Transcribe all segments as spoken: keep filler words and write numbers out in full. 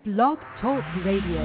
Blog Talk Radio.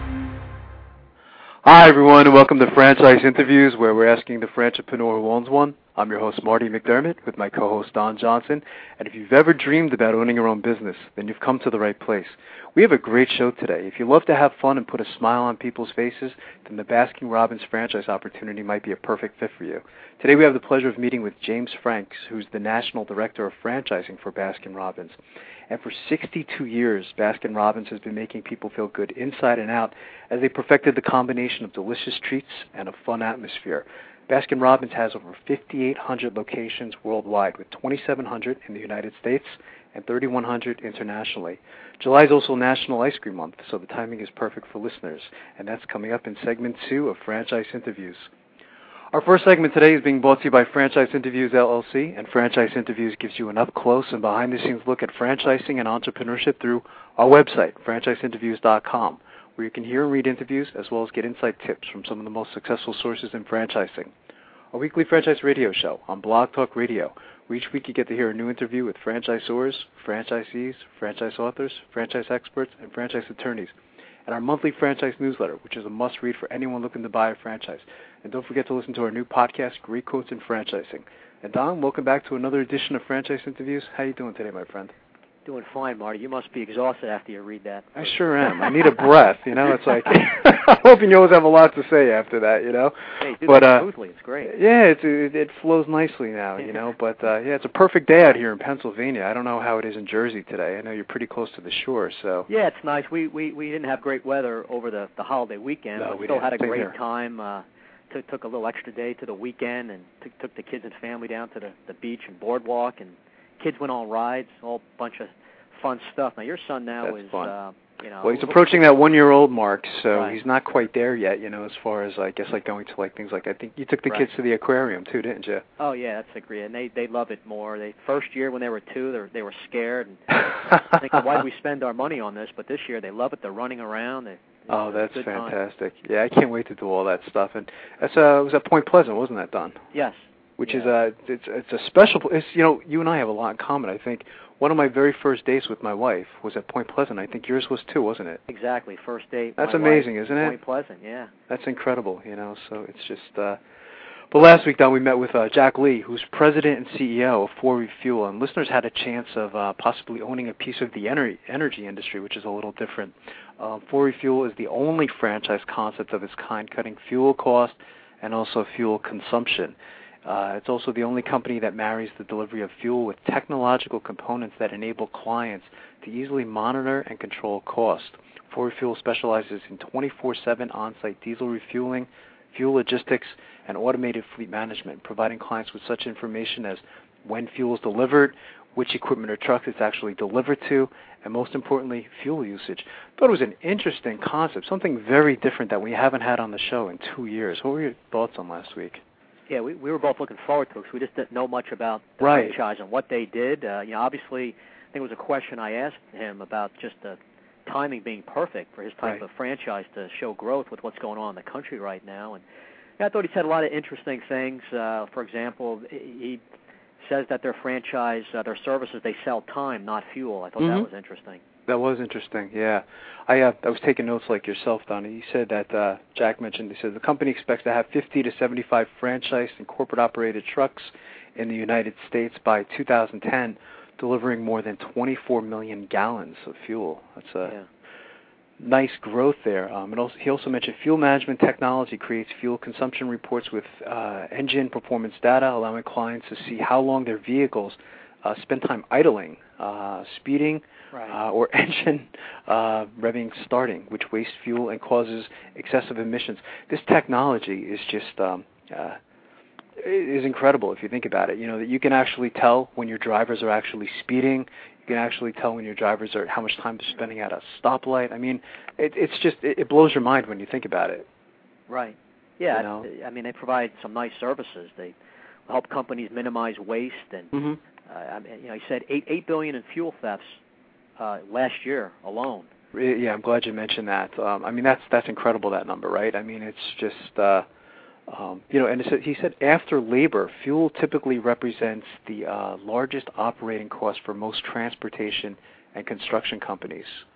Hi, everyone, and welcome to Franchise Interviews, where we're asking the franchipreneur who owns one. I'm your host, Marty McDermott, with my co-host, Don Johnson. And if you've ever dreamed about owning your own business, then you've come to the right place. We have a great show today. If you love to have fun and put a smile on people's faces, then the Baskin-Robbins franchise opportunity might be a perfect fit for you. Today we have the pleasure of meeting with James Franks, who's the National Director of Franchising for Baskin-Robbins. And for sixty-two years, Baskin-Robbins has been making people feel good inside and out as they perfected the combination of delicious treats and a fun atmosphere. Baskin-Robbins has over fifty-eight hundred locations worldwide, with twenty-seven hundred in the United States and thirty-one hundred internationally. July is also National Ice Cream Month, so the timing is perfect for listeners, and that's coming up in segment two of Franchise Interviews. Our first segment today is being brought to you by Franchise Interviews, L L C, and Franchise Interviews gives you an up-close and behind-the-scenes look at franchising and entrepreneurship through our website, franchise interviews dot com, where you can hear and read interviews as well as get insight tips from some of the most successful sources in franchising. Our weekly franchise radio show on Blog Talk Radio, where each week you get to hear a new interview with franchisors, franchisees, franchise authors, franchise experts, and franchise attorneys. And our monthly franchise newsletter, which is a must-read for anyone looking to buy a franchise. And don't forget to listen to our new podcast, Great Quotes in Franchising. And Don, welcome back to another edition of Franchise Interviews. How are you doing today, my friend? Doing fine, Marty. You must be exhausted after you read that. I sure am. I need a breath, you know. It's like, I'm hoping you always have a lot to say after that, you know. Hey, do but, that uh, smoothly. It's great. Yeah, it, it, it flows nicely now, you know. But, uh, yeah, it's a perfect day out here in Pennsylvania. I don't know how it is in Jersey today. I know you're pretty close to the shore, so. Yeah, it's nice. We we, we didn't have great weather over the, the holiday weekend, no, but we still didn't. had a Same great here. time. Uh, took, took a little extra day to the weekend and took, took the kids and family down to the, the beach and boardwalk, and kids went on rides, all bunch of fun stuff. Now, your son now That's is, fun. uh, you know. Well, he's approaching that one-year-old mark, so Right. he's not quite there yet, you know, as far as, I guess, like going to, like, things like, I think you took the Right. kids to the aquarium, too, didn't you? Oh, yeah, that's a great, and they, they love it more. They First year when they were two, they were, they were scared and thinking, why do we spend our money on this? But this year they love it. They're running around. They, Oh, that's good time. fantastic. Yeah, I can't wait to do all that stuff. And that's, uh, it was at Point Pleasant, wasn't that, Don? Yes. Which yeah. is, uh, it's, it's a special place. You know, you and I have a lot in common, I think. One of my very first dates with my wife was at Point Pleasant. I think yours was too, wasn't it? Exactly. First date. That's my amazing, wife, isn't it? Point Pleasant, yeah. That's incredible, you know, so it's just, uh, but last week, Don, we met with uh, Jack Lee, who's president and C E O of four Refuel, and listeners had a chance of uh, possibly owning a piece of the ener- energy industry, which is a little different. Uh, four Refuel is the only franchise concept of its kind, cutting fuel cost and also fuel consumption. Uh, it's also the only company that marries the delivery of fuel with technological components that enable clients to easily monitor and control cost. four Refuel specializes in twenty-four seven on-site diesel refueling, fuel logistics, and automated fleet management, providing clients with such information as when fuel is delivered, which equipment or trucks it's actually delivered to, and most importantly, fuel usage. I thought it was an interesting concept, something very different that we haven't had on the show in two years. What were your thoughts on last week? Yeah, we, we were both looking forward to it because we just didn't know much about the Right. franchise and what they did. Uh, you know, obviously, I think it was a question I asked him about just the timing being perfect for his type Right. of franchise to show growth with what's going on in the country right now. And yeah, I thought he said a lot of interesting things. Uh, for example, he says that their franchise, uh, their services, they sell time, not fuel. I thought Mm-hmm. that was interesting. That was interesting, yeah. I uh, I was taking notes like yourself, Don. He said that, uh, Jack mentioned, he said the company expects to have fifty to seventy-five franchised and corporate-operated trucks in the United States by two thousand ten, delivering more than twenty-four million gallons of fuel. That's a Yeah. nice growth there. Um, and also, he also mentioned fuel management technology creates fuel consumption reports with uh, engine performance data, allowing clients to see how long their vehicles uh, spend time idling, uh, speeding, Right. uh, or engine uh, revving starting, which wastes fuel and causes excessive emissions. This technology is just um, uh, is incredible if you think about it. You know that you can actually tell when your drivers are actually speeding. You can actually tell when your drivers are how much time they're spending at a stoplight. I mean, it, it's just it, it blows your mind when you think about it. Right. Yeah. You know? I mean, they provide some nice services. They help companies minimize waste, and Mm-hmm. uh, I mean, you know, he said eight eight billion in fuel thefts uh, last year alone. Yeah, I'm glad you mentioned that. Um, I mean, that's that's incredible, that number, right? I mean, it's just, uh, um, you know, and it, he said after labor, fuel typically represents the uh, largest operating cost for most transportation and construction companies.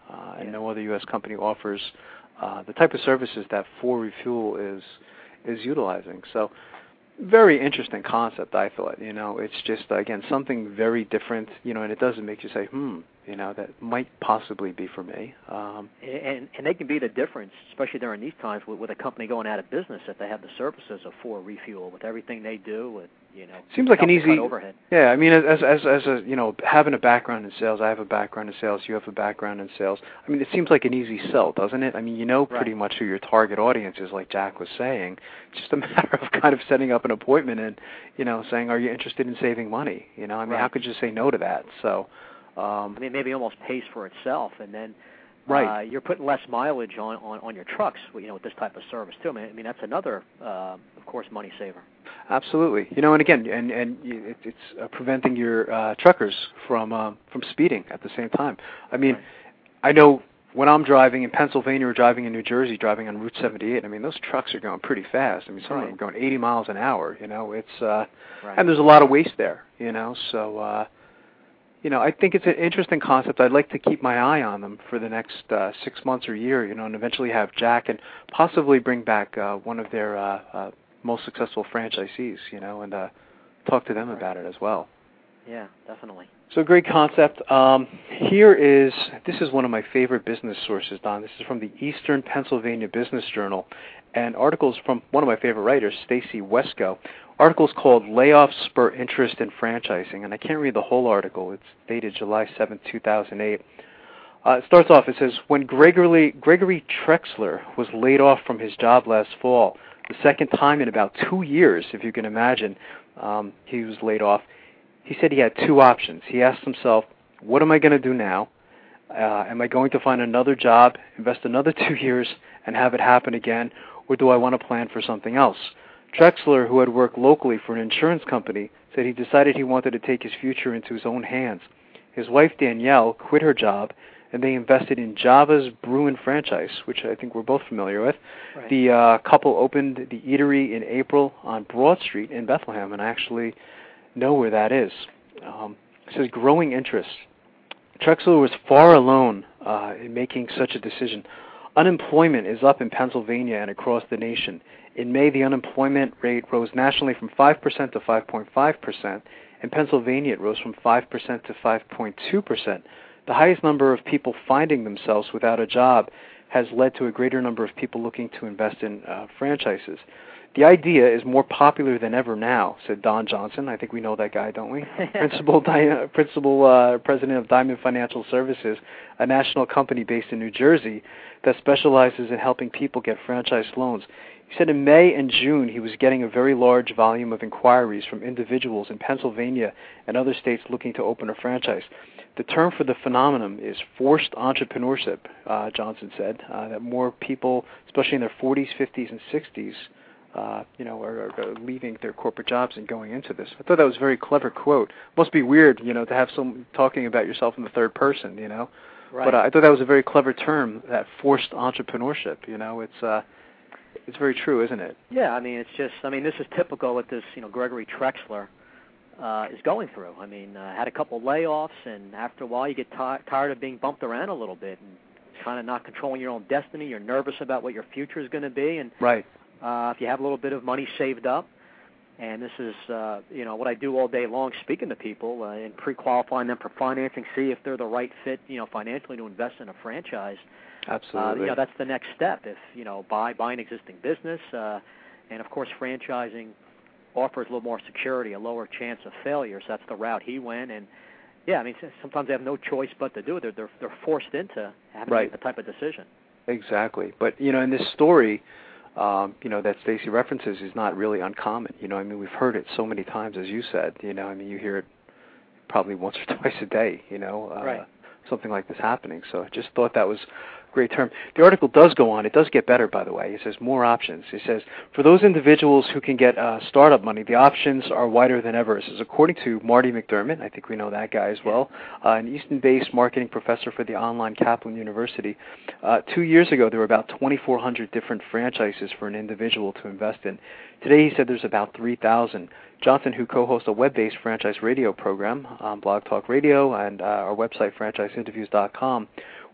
uh, and yeah. no other U S company offers uh, the type of services that For Refuel is is utilizing. So, very interesting concept, I thought. You know, it's just, again, something very different, you know, and it doesn't make you say, hmm, you know, that might possibly be for me. Um, and, and they can be the difference, especially during these times with, with a company going out of business, if they have the services of For Refuel with everything they do, with, you know, seems like an easy overhead. Yeah, I mean, as as as a, you know, having a background in sales, I have a background in sales, you have a background in sales. I mean, it seems like an easy sell, doesn't it? I mean, you know pretty Right. much who your target audience is, like Jack was saying. It's just a matter of kind of setting up an appointment and, you know, saying, are you interested in saving money? You know, I mean, Right. how could you say no to that? So, um, I mean, maybe almost pays for itself, and then right. uh, you're putting less mileage on, on, on your trucks, you know, with this type of service too. I mean, I mean that's another, uh, of course, money saver. Absolutely. You know, and again, and and it, it's uh, preventing your uh, truckers from uh, from speeding at the same time. I mean, Right. I know when I'm driving in Pennsylvania or driving in New Jersey, driving on Route seventy-eight, I mean, those trucks are going pretty fast. I mean, some Right. of them are going eighty miles an hour, you know. It's uh, Right. and there's a lot of waste there, you know. So, uh, you know, I think it's an interesting concept. I'd like to keep my eye on them for the next uh, six months or year, you know, and eventually have Jack and possibly bring back uh, one of their uh, uh, most successful franchisees, you know, and uh, talk to them Right. about it as well. Yeah, definitely. So great concept. Um, here is, this is one of my favorite business sources, Don. This is from the Eastern Pennsylvania Business Journal, and articles from one of my favorite writers, Stacy Wesco. Articles called Layoffs Spur Interest in Franchising, and I can't read the whole article. It's dated July seventh, two thousand eight. Uh, it starts off, it says, when Gregory, Gregory Trexler was laid off from his job last fall, the second time in about two years, if you can imagine, um, he was laid off, he said he had two options. He asked himself, what am I going to do now? Uh, am I going to find another job, invest another two years, and have it happen again, or do I want to plan for something else? Trexler, who had worked locally for an insurance company, said he decided he wanted to take his future into his own hands. His wife, Danielle, quit her job, and they invested in Java's Bruin franchise, which I think we're both familiar with. Right. The uh, couple opened the eatery in April on Broad Street in Bethlehem, and I actually know where that is. Um, it says growing interest. Trexler was far alone uh, in making such a decision. Unemployment is up in Pennsylvania and across the nation. In May, the unemployment rate rose nationally from five percent to five point five percent. In Pennsylvania, it rose from five percent to five point two percent. The highest number of people finding themselves without a job has led to a greater number of people looking to invest in uh, franchises. The idea is more popular than ever now, said Don Johnson. I think we know that guy, don't we? Principal, Di- Principal uh, President of Diamond Financial Services, a national company based in New Jersey that specializes in helping people get franchise loans. He said in May and June he was getting a very large volume of inquiries from individuals in Pennsylvania and other states looking to open a franchise. The term for the phenomenon is forced entrepreneurship, uh, Johnson said, uh, that more people, especially in their forties, fifties, and sixties, uh, you know, are, are leaving their corporate jobs and going into this. I thought that was a very clever quote. Must be weird, you know, to have someone talking about yourself in the third person, you know. Right. But uh, I thought that was a very clever term, that forced entrepreneurship. You know, it's uh, it's very true, isn't it? Yeah, I mean, it's just, I mean, this is typical what this, you know, Gregory Trexler uh, is going through. I mean, uh, had a couple layoffs, and after a while you get t- tired of being bumped around a little bit and kind of not controlling your own destiny. You're nervous about what your future is going to be, and right. uh, if you have a little bit of money saved up, and this is, uh, you know, what I do all day long, speaking to people uh, and pre-qualifying them for financing, see if they're the right fit, you know, financially to invest in a franchise. Absolutely. Uh, you know, that's the next step. If, you know, buy buy an existing business, uh, and of course, franchising offers a little more security, a lower chance of failure. So that's the route he went. And yeah, I mean, sometimes they have no choice but to do it. They're they're, they're forced into having right. to make that type of decision. Exactly. But you know, in this story, um, you know, that Stacy references is not really uncommon. You know, I mean, we've heard it so many times, as you said. You know, I mean, you hear it probably once or twice a day. You know, uh, right. something like this happening. So I just thought that was great term. The article does go on. It does get better, by the way. It says more options. It says, for those individuals who can get uh, startup money, the options are wider than ever. It says, according to Marty McDermott, I think we know that guy as well, uh, an Easton-based marketing professor for the online Kaplan University, uh, two years ago there were about twenty-four hundred different franchises for an individual to invest in. Today he said there's about three thousand. Johnson, who co-hosts a web-based franchise radio program on Blog Talk Radio and uh, our website, franchise interviews dot com,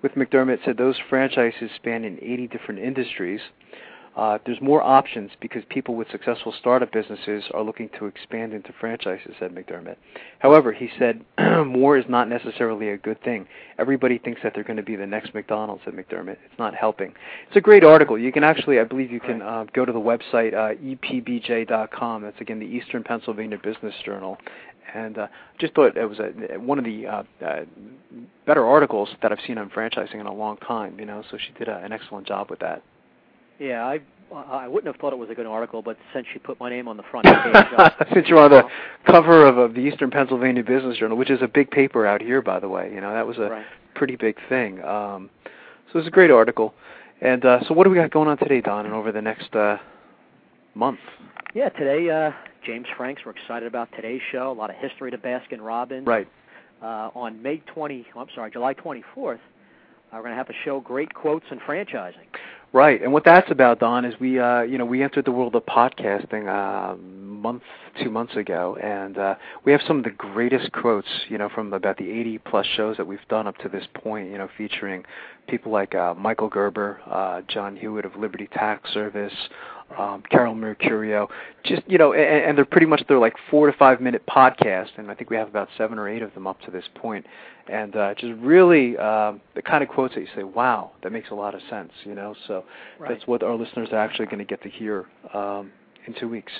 with McDermott said those franchises span in eighty different industries. Uh, there's more options because people with successful startup businesses are looking to expand into franchises, said McDermott. However, he said more is not necessarily a good thing. Everybody thinks that they're going to be the next McDonald's, said McDermott. It's not helping. It's a great article. You can actually, I believe you can uh, go to the website, uh, E P B J dot com. That's, again, the Eastern Pennsylvania Business Journal. And uh, just thought it was a, one of the uh, uh, better articles that I've seen on franchising in a long time, you know, so she did a, an excellent job with that. Yeah, I I wouldn't have thought it was a good article, but since she put my name on the front page, since you're on the cover of, of the Eastern Pennsylvania Business Journal, which is a big paper out here, by the way, you know, that was a right. pretty big thing. Um, so it's a great article. And uh, so what do we got going on today, Don, and over the next uh, month? Yeah, today, uh, James Franks, we're excited about today's show. A lot of history to Baskin Robbins. Right. Uh, on May twentieth, I'm sorry, July twenty-fourth, uh, we're going to have a show, Great Quotes in Franchising. Right, and what that's about, Don, is we, uh, you know, we entered the world of podcasting uh, a month, two months ago, and uh, we have some of the greatest quotes, you know, from about the eighty plus shows that we've done up to this point, you know, featuring people like uh, Michael Gerber, uh, John Hewitt of Liberty Tax Service, um, Carol Mercurio, just, you know, and, and they're pretty much, they're like four to five minute podcasts, and I think we have about seven or eight of them up to this point. And uh, just really uh, the kind of quotes that you say, wow, that makes a lot of sense, you know. So right. That's what our listeners are actually going to get to hear um, in two weeks.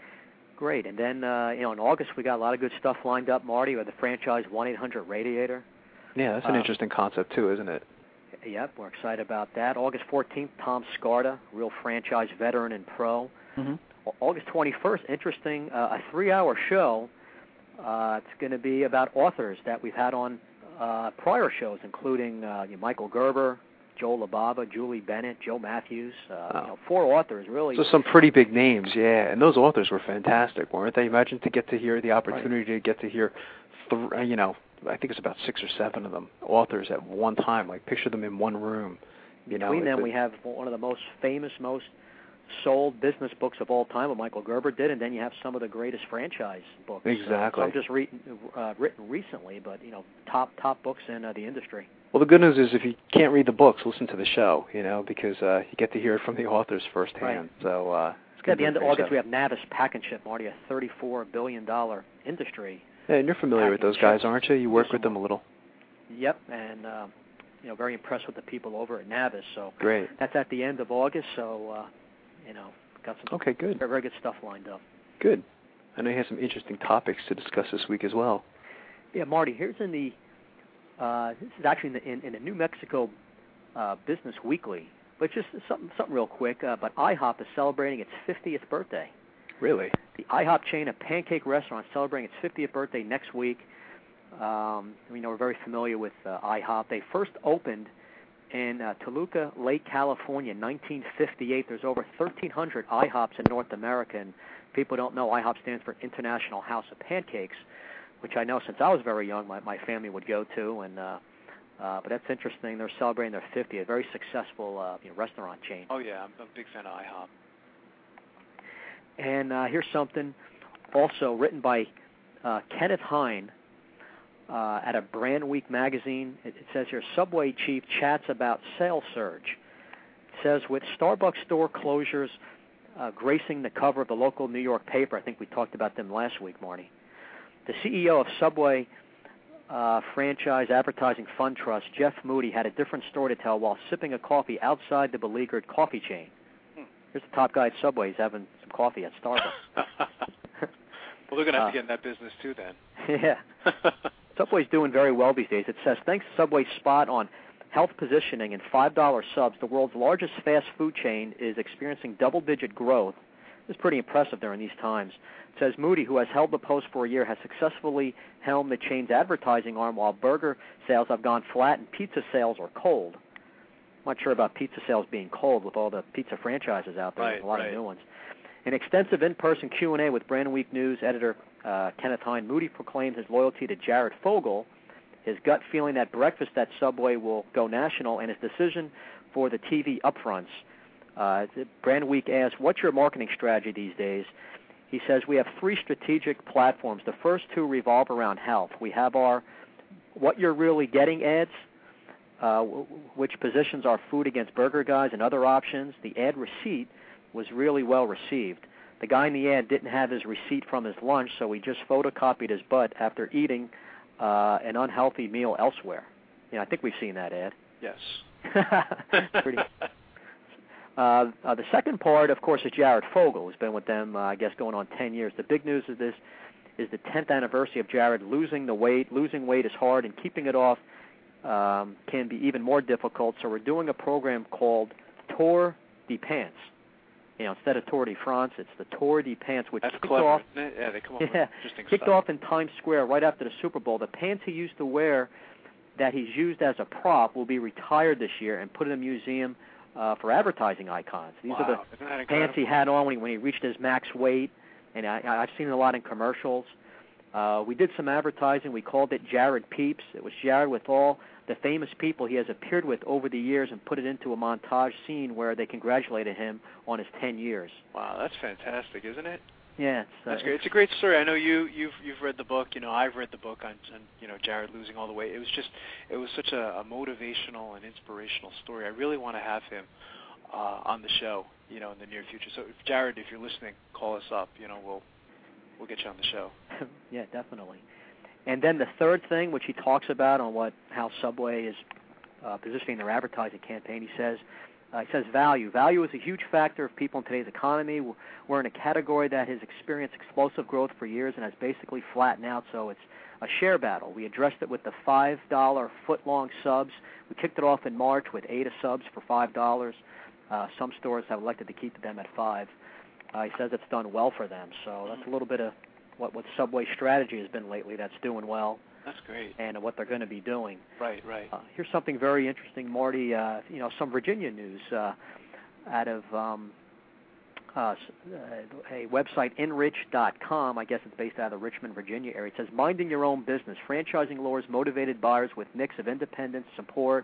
Great. And then, uh, you know, in August we got a lot of good stuff lined up, Marty, with the franchise one eight hundred Radiator. Yeah, that's an uh, interesting concept too, isn't it? Yep, we're excited about that. August fourteenth, Tom Scarda, real franchise veteran and pro. Mm-hmm. August twenty-first, interesting, uh, a three-hour show. Uh, it's going to be about authors that we've had on uh, prior shows, including uh, you know, Michael Gerber, Joe LaBava, Julie Bennett, Joe Matthews. Uh, wow. you know, four authors, really. So some pretty big names, yeah. And those authors were fantastic, weren't they? Imagine to get to hear the opportunity right. to get to hear, th- you know, I think it's about six or seven of them, authors at one time. Like, picture them in one room. You know, Between them, a, we have one of the most famous, most sold business books of all time, what Michael Gerber did, and then you have some of the greatest franchise books. Exactly. Uh, some just re- uh, written recently, but, you know, top top books in uh, the industry. Well, the good news is if you can't read the books, listen to the show, you know, because uh, you get to hear it from the authors firsthand. Right. So uh, it's at the end of August, show. we have Navis Pack and Ship, Marty, a thirty-four billion dollars industry. Yeah, and you're familiar with those guys, aren't you? You work with them a little. Yep, and uh, you know, very impressed with the people over at Navis. So great. That's at the end of August. So uh, you know, got some okay, good, very, very good stuff lined up. Good. I know you have some interesting topics to discuss this week as well. Yeah, Marty. Here's in the uh, this is actually in the, in, in the New Mexico uh, Business Weekly, but just something something real quick. Uh, but IHOP is celebrating its fiftieth birthday. Really? The IHOP chain of pancake restaurants celebrating its fiftieth birthday next week. Um, we know we're very familiar with uh, IHOP. They first opened in uh, Toluca Lake, California, in nineteen fifty-eight. There's over thirteen hundred IHOPs in North America, and people don't know IHOP stands for International House of Pancakes, which I know since I was very young my, my family would go to. And uh, uh, but that's interesting. They're celebrating their fiftieth. A very successful uh, you know, restaurant chain. Oh, yeah. I'm a big fan of IHOP. And uh, here's something also written by uh, Kenneth Hine uh, at a Brand Week magazine. It, it says here, Subway chief chats about sales surge. It says, with Starbucks store closures uh, gracing the cover of the local New York paper, I think we talked about them last week, Marty, the C E O of Subway uh, Franchise Advertising Fund Trust, Jeff Moody, had a different story to tell while sipping a coffee outside the beleaguered coffee chain. Here's the top guy at Subway. He's having some coffee at Starbucks. Well, they're going to have uh, to get in that business too then. Yeah. Subway's doing very well these days. It says, thanks to Subway's spot on health positioning and five dollar subs, the world's largest fast food chain is experiencing double-digit growth. This is pretty impressive during these times. It says, Moody, who has held the post for a year, has successfully helmed the chain's advertising arm while burger sales have gone flat and pizza sales are cold. I'm not sure about pizza sales being cold with all the pizza franchises out there. Right, There's a lot right. of new ones. An extensive in-person Q and A with Brand Week News editor uh, Kenneth Hine, Moody proclaimed his loyalty to Jared Fogle, his gut feeling that breakfast at Subway will go national, and his decision for the T V upfronts. Uh, Brand Week asked, what's your marketing strategy these days? He says, we have three strategic platforms. The first two revolve around health. We have our What You're Really Getting ads, uh, w- which positions our food against Burger Guys and other options. The ad receipt was really well received. The guy in the ad didn't have his receipt from his lunch, so he just photocopied his butt after eating uh, an unhealthy meal elsewhere. You know, I think we've seen that ad. Yes. Pretty. Uh, uh, the second part, of course, is Jared Fogle, who's been with them, uh, I guess, going on ten years. The big news of this is the tenth anniversary of Jared losing the weight. Losing weight is hard, and keeping it off um, can be even more difficult. So we're doing a program called Tour de Pants. You know, instead of Tour de France, it's the Tour de Pants, which That's kicked clever, off. isn't it? Yeah, they come up Yeah, with interesting kicked stuff. off in Times Square right after the Super Bowl. The pants he used to wear that he's used as a prop will be retired this year and put in a museum uh, for advertising icons. These wow. are the Isn't that pants he incredible? had on when he, when he reached his max weight, and I, I've seen it a lot in commercials. Uh, we did some advertising. We called it Jared Peeps. It was Jared with all the famous people he has appeared with over the years and put it into a montage scene where they congratulated him on his ten years. Wow, that's fantastic, isn't it? Yeah, it's, uh, That's great. It's a great story. I know you you've you've read the book. You know, I've read the book on, on you know Jared losing all the weight. It was just it was such a, a motivational and inspirational story. I really want to have him uh, on the show. You know, in the near future. So, if, Jared, if you're listening, call us up. You know, we'll we'll get you on the show. Yeah, definitely. And then the third thing, which he talks about on what how Subway is uh, positioning their advertising campaign, he says. Uh, he says value. Value is a huge factor of people in today's economy. We're in a category that has experienced explosive growth for years and has basically flattened out, so it's a share battle. We addressed it with the five dollar foot-long subs. We kicked it off in March with Ada subs for five dollars. Uh, some stores have elected to keep them at five dollars. Uh, he says it's done well for them, so that's a little bit of what, what Subway's strategy has been lately that's doing well. That's great. And what they're going to be doing. Right, right. Uh, here's something very interesting, Marty. Uh, you know, some Virginia news uh, out of um, uh, a website, enrich dot com. I guess it's based out of the Richmond, Virginia area. It says, minding your own business. Franchising lures motivated buyers with mix of independence, support,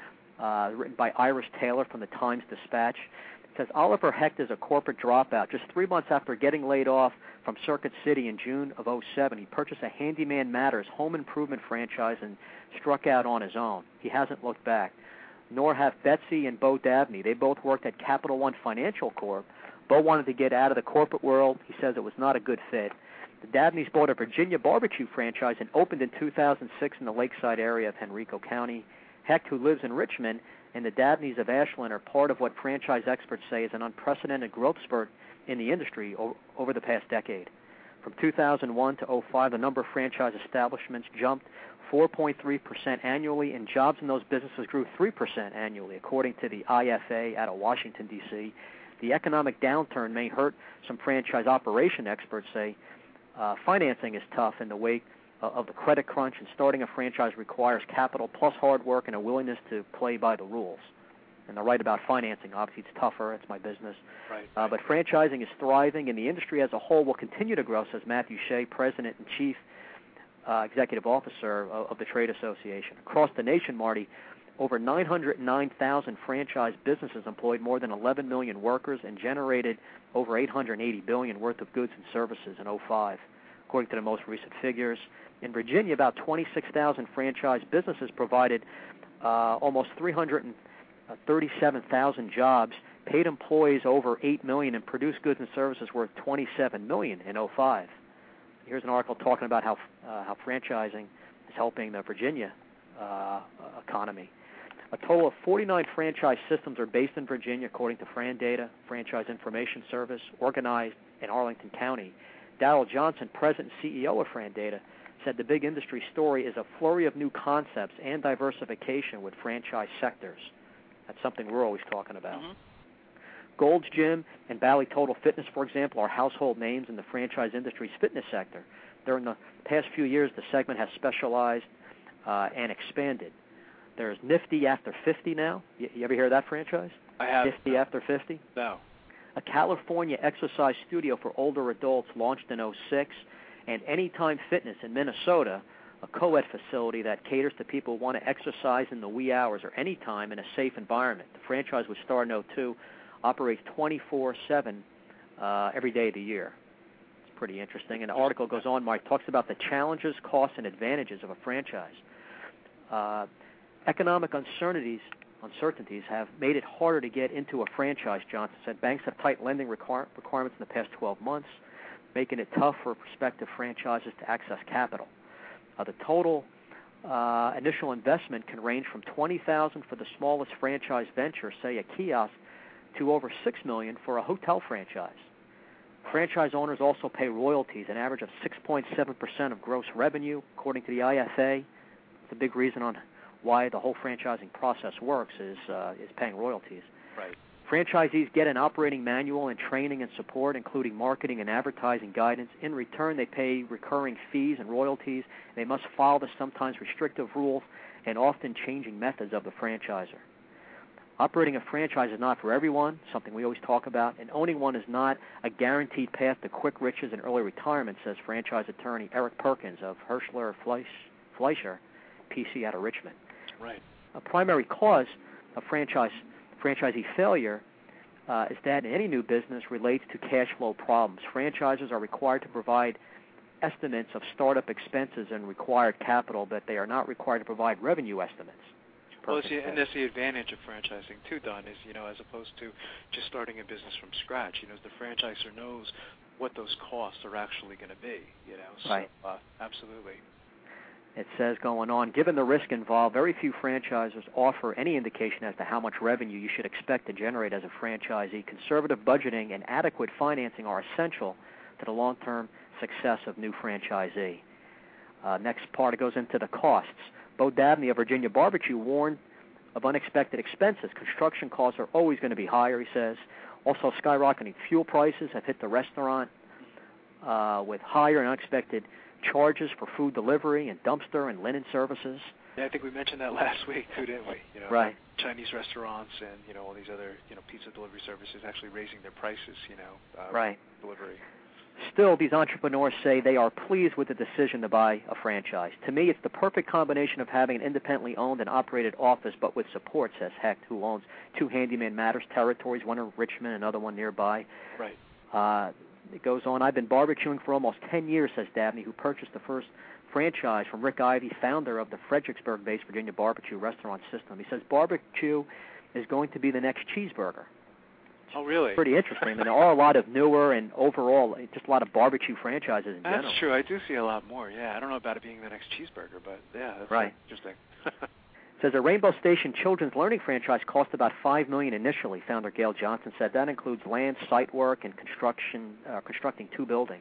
uh, written by Iris Taylor from the Times Dispatch. It says, Oliver Hecht is a corporate dropout. Just three months after getting laid off from Circuit City in June of oh seven, he purchased a Handyman Matters home improvement franchise and struck out on his own. He hasn't looked back. Nor have Betsy and Bo Dabney. They both worked at Capital One Financial Corp. Bo wanted to get out of the corporate world. He says it was not a good fit. The Dabneys bought a Virginia barbecue franchise and opened in two thousand six in the lakeside area of Henrico County. Hecht, who lives in Richmond, and the Dabneys of Ashland are part of what franchise experts say is an unprecedented growth spurt in the industry o- over the past decade. From two thousand one to oh five, the number of franchise establishments jumped four point three percent annually, and jobs in those businesses grew three percent annually, according to the I F A out of Washington, D C The economic downturn may hurt some franchise operation experts say. Uh, financing is tough in the wake of the credit crunch, and starting a franchise requires capital plus hard work and a willingness to play by the rules. And they're right about financing. Obviously, it's tougher. It's my business. Right. Uh, but franchising is thriving, and the industry as a whole will continue to grow, says Matthew Shea, President and Chief uh, Executive Officer of, of the Trade Association. Across the nation, Marty, over nine hundred nine thousand franchise businesses employed more than eleven million workers and generated over eight hundred eighty billion dollars worth of goods and services in oh five, according to the most recent figures. In Virginia, about twenty-six thousand franchise businesses provided uh, almost three hundred thirty-seven thousand jobs, paid employees over eight million dollars, and produced goods and services worth twenty-seven million dollars in oh five. Here's an article talking about how uh, how franchising is helping the Virginia uh, economy. A total of forty-nine franchise systems are based in Virginia, according to FranData, Franchise Information Service, organized in Arlington County. Darrell Johnson, President and C E O of FranData, said the big industry story is a flurry of new concepts and diversification with franchise sectors. That's something we're always talking about. Mm-hmm. Gold's Gym and Bally Total Fitness, for example, are household names in the franchise industry's fitness sector. During the past few years, the segment has specialized uh, and expanded. There's Nifty After fifty now. You, you ever hear of that franchise? I have. Nifty After fifty? No. A California exercise studio for older adults launched in oh six, and Anytime Fitness in Minnesota, a co-ed facility that caters to people who want to exercise in the wee hours or any time in a safe environment. The franchise was started in oh two, operates twenty-four seven uh, every day of the year. It's pretty interesting. And the article goes on, Mike, talks about the challenges, costs, and advantages of a franchise. Uh, Economic uncertainties uncertainties have made it harder to get into a franchise, Johnson said. Banks have tight lending requir- requirements in the past twelve months, making it tough for prospective franchises to access capital. Uh, the total uh, initial investment can range from twenty thousand dollars for the smallest franchise venture, say a kiosk, to over six million dollars for a hotel franchise. Franchise owners also pay royalties, an average of six point seven percent of gross revenue, according to the I F A. It's a big reason on why the whole franchising process works is uh, is paying royalties. Right. Franchisees get an operating manual and training and support, including marketing and advertising guidance. In return, they pay recurring fees and royalties. They must follow the sometimes restrictive rules and often changing methods of the franchisor. Operating a franchise is not for everyone, something we always talk about, and owning one is not a guaranteed path to quick riches and early retirement, says franchise attorney Eric Perkins of Herschler Fleisch, Fleischer, P C out of Richmond. Right. A primary cause of franchise franchisee failure uh, is that in any new business relates to cash flow problems. Franchises are required to provide estimates of startup expenses and required capital, but they are not required to provide revenue estimates. Well, it's the, and that's the advantage of franchising too, Don, is, you know, as opposed to just starting a business from scratch. You know, the franchisor knows what those costs are actually going to be, you know. So, right. Uh, absolutely. It says going on, given the risk involved, very few franchisers offer any indication as to how much revenue you should expect to generate as a franchisee. Conservative budgeting and adequate financing are essential to the long-term success of new franchisee. Uh, next part, it goes into the costs. Bo Dabney of Virginia Barbecue warned of unexpected expenses. Construction costs are always going to be higher, he says. Also, skyrocketing fuel prices have hit the restaurant uh, with higher and unexpected charges for food delivery and dumpster and linen services. Yeah, I think we mentioned that last week too, didn't we? You know, right. Chinese restaurants and, you know, all these other, you know, pizza delivery services actually raising their prices, you know, uh, right. delivery. Still, these entrepreneurs say they are pleased with the decision to buy a franchise. To me, it's the perfect combination of having an independently owned and operated office, but with support, says Hecht, who owns two Handyman Matters territories, one in Richmond, another one nearby. Right. Uh, it goes on, I've been barbecuing for almost ten years, says Dabney, who purchased the first franchise from Rick Ivey, founder of the Fredericksburg-based Virginia barbecue restaurant system. He says barbecue is going to be the next cheeseburger. Oh, really? Pretty interesting. I mean, there are a lot of newer and overall just a lot of barbecue franchises in that's general. That's true. I do see a lot more, yeah. I don't know about it being the next cheeseburger, but, yeah, that's right. interesting. It says a Rainbow Station children's learning franchise cost about five million dollars initially, founder Gail Johnson said. That includes land, site work, and construction, uh, constructing two buildings.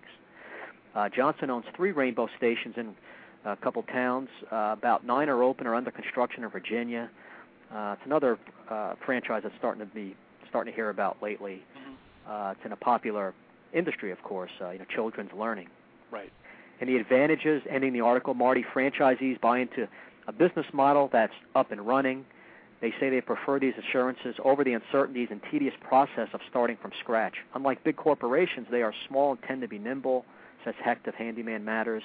Uh, Johnson owns three Rainbow Stations in a couple towns. Uh, about nine are open or under construction in Virginia. Uh, it's another uh, franchise that's starting to be starting to hear about lately. Mm-hmm. Uh, it's in a popular industry, of course, uh, you know, children's learning. Right. And the advantages, ending the article, Marty, franchisees buy into a business model that's up and running. They say they prefer these assurances over the uncertainties and tedious process of starting from scratch. Unlike big corporations, they are small and tend to be nimble, says Hecht of Handyman Matters.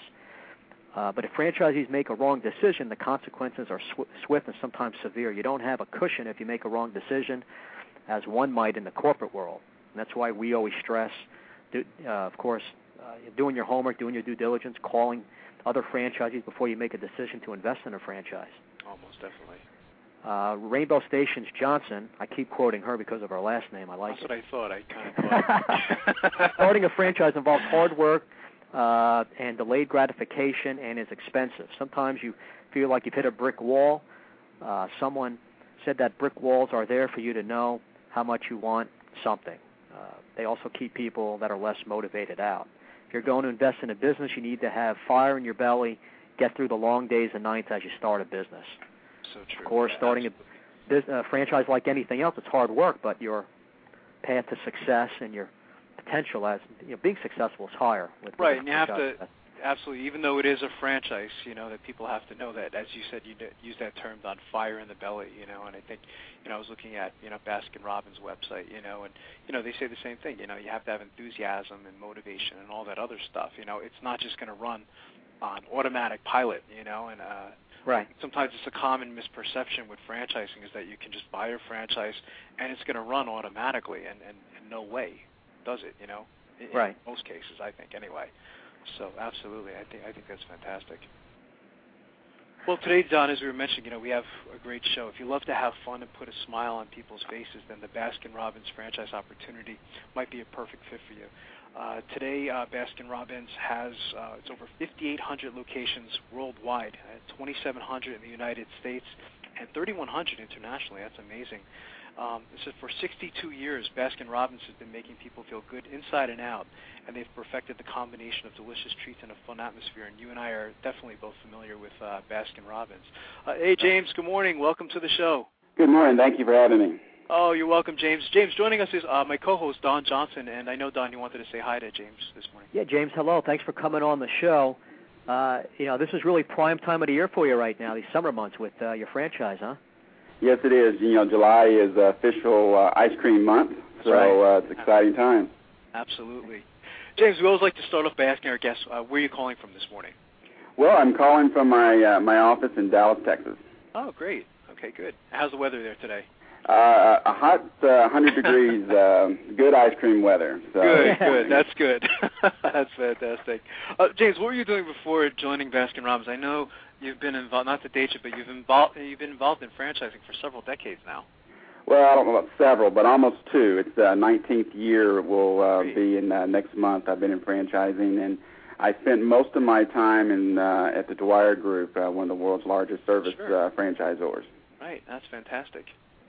Uh, but if franchisees make a wrong decision, the consequences are sw- swift and sometimes severe. You don't have a cushion if you make a wrong decision, as one might in the corporate world. And that's why we always stress, do, uh, of course, uh, doing your homework, doing your due diligence, calling other franchisees before you make a decision to invest in a franchise. Almost definitely. Uh, Rainbow Stations Johnson, I keep quoting her because of her last name. I like That's it. That's what I thought. I kind of thought. Starting a franchise involves hard work uh, and delayed gratification and is expensive. Sometimes you feel like you've hit a brick wall. Uh, someone said that brick walls are there for you to know how much you want something. Uh, they also keep people that are less motivated out. If you're going to invest in a business, you need to have fire in your belly, get through the long days and nights as you start a business. So true. Of course, yeah, starting a, business, a franchise like anything else, it's hard work, but your path to success and your potential as you know, being successful is higher. With right, and you have franchise. to, absolutely, even though it is a franchise, you know, that people have to know that, as you said, you use that term on fire in the belly, you know, and I think, you know, I was looking at, you know, Baskin-Robbins' website, you know, and, you know, they say the same thing, you know, you have to have enthusiasm and motivation and all that other stuff, you know, it's not just going to run on automatic pilot, you know, and uh, right. sometimes it's a common misperception with franchising is that you can just buy a franchise and it's going to run automatically, and, and, and no way does it, you know, in, right. in most cases, I think, anyway. So absolutely, I think I think that's fantastic. Well, today, Don, as we were mentioning, you know, we have a great show. If you love to have fun and put a smile on people's faces, then the Baskin-Robbins franchise opportunity might be a perfect fit for you. Uh, today, uh, Baskin-Robbins has uh, it's over fifty-eight hundred locations worldwide, uh, twenty-seven hundred in the United States, and thirty-one hundred internationally. That's amazing. Um, so for sixty-two years, Baskin-Robbins has been making people feel good inside and out, and they've perfected the combination of delicious treats and a fun atmosphere. And you and I are definitely both familiar with uh, Baskin-Robbins. Uh, hey, James, good morning. Welcome to the show. Good morning. Thank you for having me. Oh, you're welcome, James. James, joining us is uh, my co-host, Don Johnson, and I know, Don, you wanted to say hi to James this morning. Yeah, James, hello. Thanks for coming on the show. Uh, you know, this is really prime time of the year for you right now, these summer months with uh, your franchise, huh? Yes, it is. You know, July is uh, official uh, ice cream month, so right. uh, it's an exciting time. Absolutely. James, we always like to start off by asking our guests, uh, where are you calling from this morning? Well, I'm calling from my uh, my office in Dallas, Texas. Oh, great. Okay, good. How's the weather there today? Uh, a hot uh, one hundred degrees, uh, good ice cream weather. So. Good, good. That's good. That's fantastic. Uh, James, what were you doing before joining Baskin-Robbins? I know you've been involved, not to date you, but you've, involved, you've been involved in franchising for several decades now. Well, I don't know about several, but almost two. It's the uh, nineteenth year will uh, be in uh, next month. I've been in franchising, and I spent most of my time in uh, at the Dwyer Group, uh, one of the world's largest service sure. uh, franchisors. Right, that's fantastic.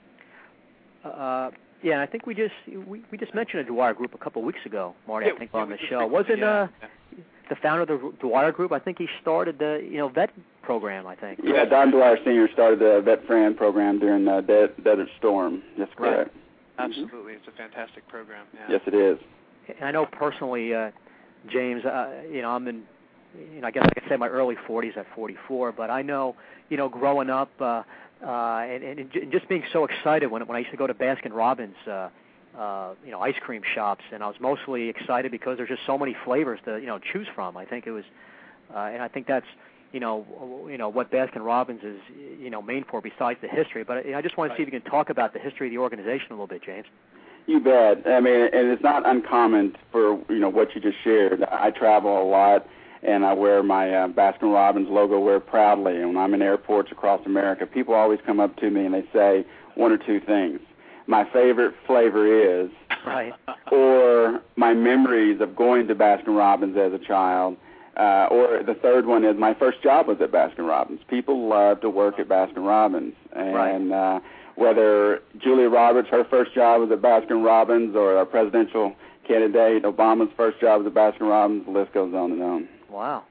Uh, yeah, and I think we just we, we just mentioned a Dwyer Group a couple of weeks ago, Marty. Yeah, I think yeah, on the we show. just, Wasn't yeah, uh, yeah. the founder of the Dwyer Group? I think he started the you know vet program. I think. Yeah, Don Dwyer Senior started the Vet Fran program during the De- Desert Storm. That's correct. Right. Absolutely, it's a fantastic program. Yeah. Yes, it is. And I know personally, uh, James. Uh, you know, I'm in. You know, I guess I could say my early forties at forty-four. But I know, you know, growing up. Uh, Uh, and, and, and just being so excited when when I used to go to Baskin-Robbins, uh, uh, you know, ice cream shops, and I was mostly excited because there's just so many flavors to you know choose from. I think it was, uh, and I think that's you know you know what Baskin-Robbins is you know main for besides the history. But I just want to see if you can talk about the history of the organization a little bit, James. You bet. I mean, and it's not uncommon for you know what you just shared. I travel a lot. And I wear my uh, Baskin-Robbins logo wear proudly. And when I'm in airports across America, people always come up to me and they say one or two things. My favorite flavor is, right. or my memories of going to Baskin-Robbins as a child, uh, or the third one is my first job was at Baskin-Robbins. People love to work at Baskin-Robbins. And right. uh, whether Julia Roberts, her first job was at Baskin-Robbins, or our presidential candidate, Obama's first job was at Baskin-Robbins, the list goes on and on. Wow.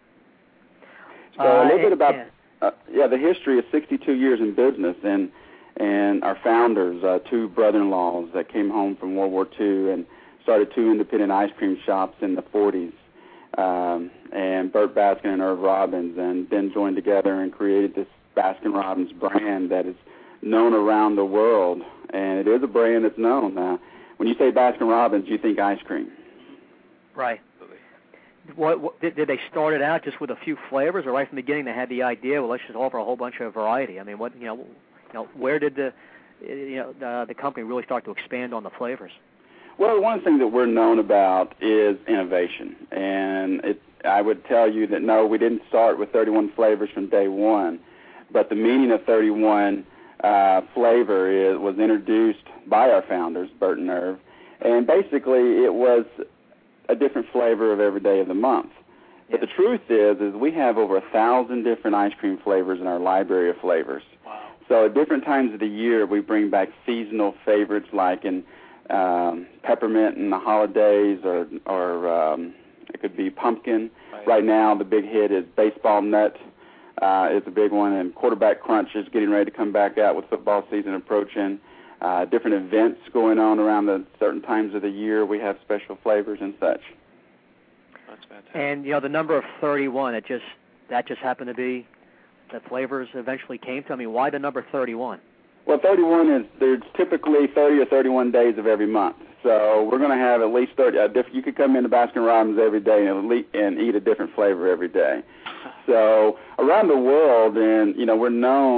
So a little uh, bit about, yeah. Uh, yeah, the history is sixty-two years in business, and and our founders, uh, two brother-in-laws that came home from World War Two and started two independent ice cream shops in the forties, um, and Burt Baskin and Irv Robbins, and then joined together and created this Baskin-Robbins brand that is known around the world, and it is a brand that's known. Uh, when you say Baskin-Robbins, you think ice cream. Right. What, what did, did they start it out just with a few flavors, or right from the beginning they had the idea? Well, let's just offer a whole bunch of variety. I mean, what you know, you know, where did the you know the, the company really start to expand on the flavors? Well, one of the things that we're known about is innovation, and it, I would tell you that no, we didn't start with thirty-one flavors from day one, but the meaning of thirty-one uh, flavor is, was introduced by our founders, Burt and Irv, and basically it was a different flavor of every day of the month. But the truth is, is we have over a thousand different ice cream flavors in our library of flavors. Wow. So at different times of the year, we bring back seasonal favorites like in um, peppermint in the holidays, or or um, it could be pumpkin. Right. Right now, the big hit is baseball nut. Uh, is a big one, and quarterback crunch is getting ready to come back out with football season approaching. Uh, different events going on around the certain times of the year. We have special flavors and such. That's fantastic. And you know the number of thirty-one, it just that just happened to be the flavors eventually came to. I mean, why the number thirty-one? Well, thirty-one is there's typically thirty or thirty-one days of every month. So we're going to have at least thirty. Uh, diff- you could come into Baskin-Robbins every day and, le- and eat a different flavor every day. So around the world, and you know, we're known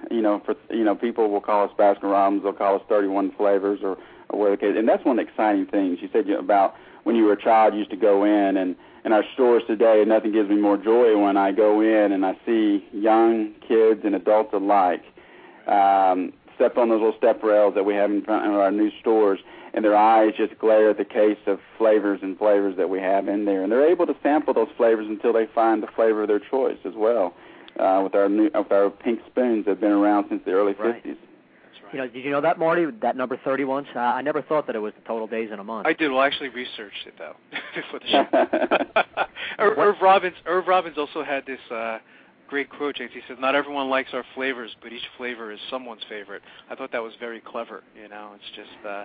you know, for you know, people will call us Baskin Robbins, they'll call us thirty-one flavors, or, or whatever the case. And that's one of the exciting things. You said about when you were a child, you used to go in, and in our stores today, nothing gives me more joy when I go in and I see young kids and adults alike um, step on those little step rails that we have in front of our new stores, and their eyes just glare at the case of flavors and flavors that we have in there. And they're able to sample those flavors until they find the flavor of their choice as well, uh, with our new, with our pink spoons that have been around since the early right. fifties. Right. You know, did you know that, Marty, that number thirty-one? Uh, I never thought that it was the total days in a month. I did. Well, I actually researched it, though, before the show. Ir- Irv Robbins Irv Robbins also had this uh, great quote, James. He said, not everyone likes our flavors, but each flavor is someone's favorite. I thought that was very clever, you know. It's just... Uh,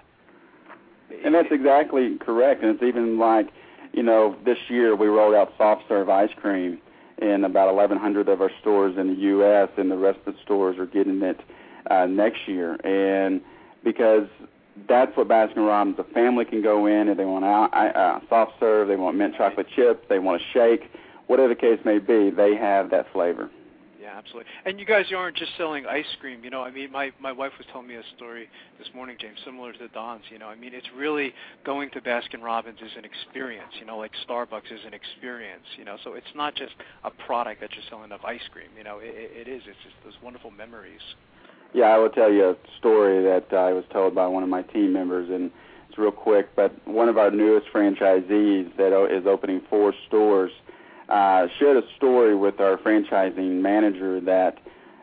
and that's exactly correct. And it's even like, you know, this year we rolled out soft serve ice cream in about eleven hundred of our stores in the U S, and the rest of the stores are getting it uh, next year. And because that's what Baskin Robbins, the family can go in and they want uh, soft serve, they want mint chocolate chip, they want a shake, whatever the case may be, they have that flavor. Yeah, absolutely. And you guys aren't just selling ice cream. You know, I mean, my, my wife was telling me a story this morning, James, similar to Don's. You know, I mean, it's really going to Baskin Robbins is an experience, you know, like Starbucks is an experience, you know. So it's not just a product that you're selling of ice cream. You know, it, it is. It's just those wonderful memories. Yeah, I will tell you a story that I was told by one of my team members, and it's real quick, but one of our newest franchisees that is opening four stores Uh, shared a story with our franchising manager that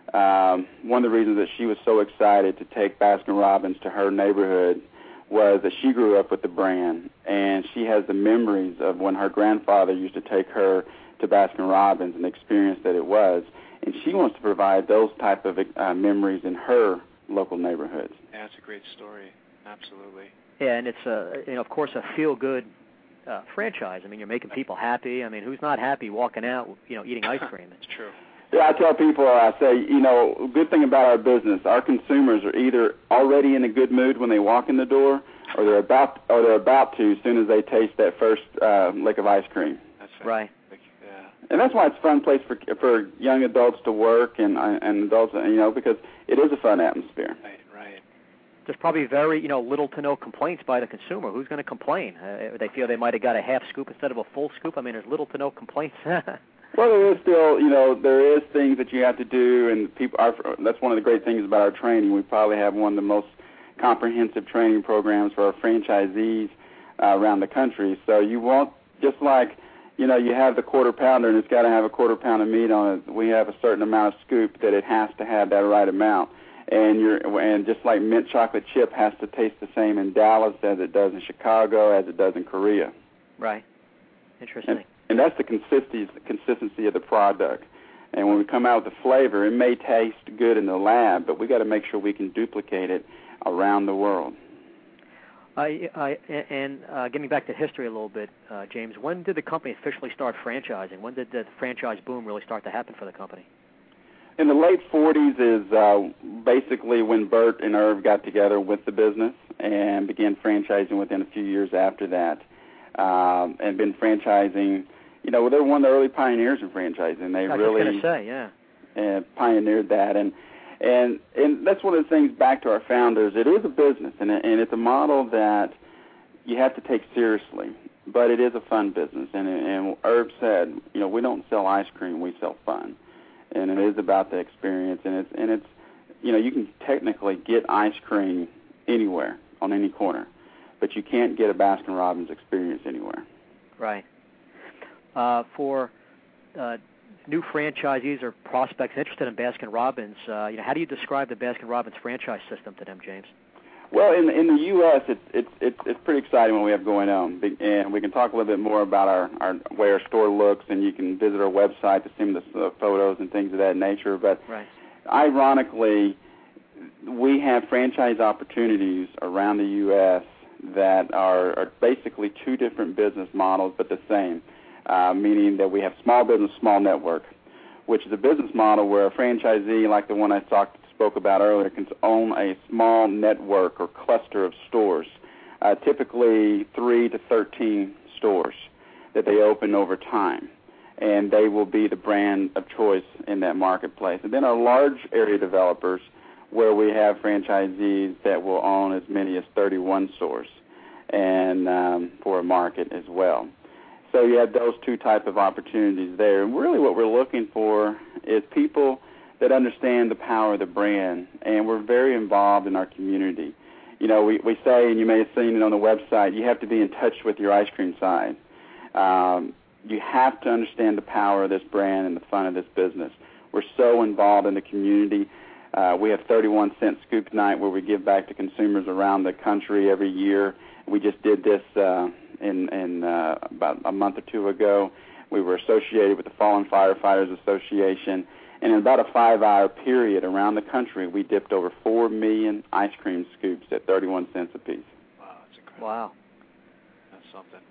um, one of the reasons that she was so excited to take Baskin Robbins to her neighborhood was that she grew up with the brand, and she has the memories of when her grandfather used to take her to Baskin Robbins and the experience that it was, and she wants to provide those type of uh, memories in her local neighborhoods. Yeah, it's a great story. Absolutely. Yeah, and it's, a, you know, of course, a feel-good Uh, franchise. I mean, you're making people happy. I mean, who's not happy walking out, you know, eating ice cream? It's true. Yeah, I tell people, I say, you know, good thing about our business, our consumers are either already in a good mood when they walk in the door, or they're about, or they're about to as soon as they taste that first uh, lick of ice cream. That's right. Yeah. And that's why it's a fun place for for young adults to work and and adults, you know, because it is a fun atmosphere. Right. Right. There's probably very, you know, little to no complaints by the consumer. Who's going to complain? Uh, they feel they might have got a half scoop instead of a full scoop. I mean, there's little to no complaints. Well, there is still, you know, there is things that you have to do, and people. Our, that's one of the great things about our training. We probably have one of the most comprehensive training programs for our franchisees uh, around the country. So you won't, just like, you know, you have the quarter pounder and it's got to have a quarter pound of meat on it. We have a certain amount of scoop that it has to have that right amount. And you're, and just like mint chocolate chip has to taste the same in Dallas as it does in Chicago, as it does in Korea. Right. Interesting. And, and that's the consistency, consistency of the product. And when we come out with the flavor, it may taste good in the lab, but we got to make sure we can duplicate it around the world. I, I, and uh, getting back to history a little bit, uh, James, when did the company officially start franchising? When did the franchise boom really start to happen for the company? In the late forties is uh, basically when Bert and Irv got together with the business and began franchising within a few years after that, um, and been franchising. You know, they're one of the early pioneers in franchising. They I was really just going to say, yeah, uh, pioneered that, and and and that's one of the things. Back to our founders, it is a business, and and it's a model that you have to take seriously, but it is a fun business. And and Irv said, you know, we don't sell ice cream, we sell fun. And it is about the experience, and it's and it's, you know, you can technically get ice cream anywhere on any corner, but you can't get a Baskin Robbins experience anywhere. Right. Uh, for uh, new franchisees or prospects interested in Baskin Robbins, uh, you know, how do you describe the Baskin Robbins franchise system to them, James? Well, in in the U S, it's it's it's it's pretty exciting what we have going on, and we can talk a little bit more about our, our way our store looks, and you can visit our website to see the uh, photos and things of that nature. But right. Ironically, we have franchise opportunities around the U S that are, are basically two different business models, but the same, uh, meaning that we have small business, small network, which is a business model where a franchisee, like the one I talked spoke about earlier, can own a small network or cluster of stores, uh, typically three to thirteen stores that they open over time. and they will be the brand of choice in that marketplace. And then our large area developers, where we have franchisees that will own as many as thirty-one stores, and um, for a market as well. So you have those two type of opportunities there. And really what we're looking for is people that understand the power of the brand, and we're very involved in our community. You know, we, we say, and you may have seen it on the website, you have to be in touch with your ice cream side. Um, you have to understand the power of this brand and the fun of this business. We're so involved in the community. Uh, we have thirty-one cent Scoop Night where we give back to consumers around the country every year. We just did this uh, in, in uh, about a month or two ago. We were associated with the Fallen Firefighters Association, and in about a five-hour period around the country, we dipped over four million ice cream scoops at thirty-one cents apiece. Wow, that's incredible. Wow. That's something.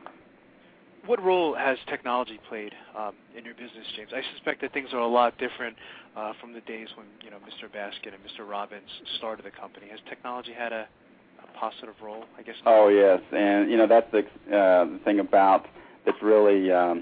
What role has technology played um, in your business, James? I suspect that things are a lot different uh, from the days when, you know, Mister Baskin and Mister Robbins started the company. Has technology had a, a positive role, I guess? Oh, yes, and, you know, that's the, uh, the thing about that's really um,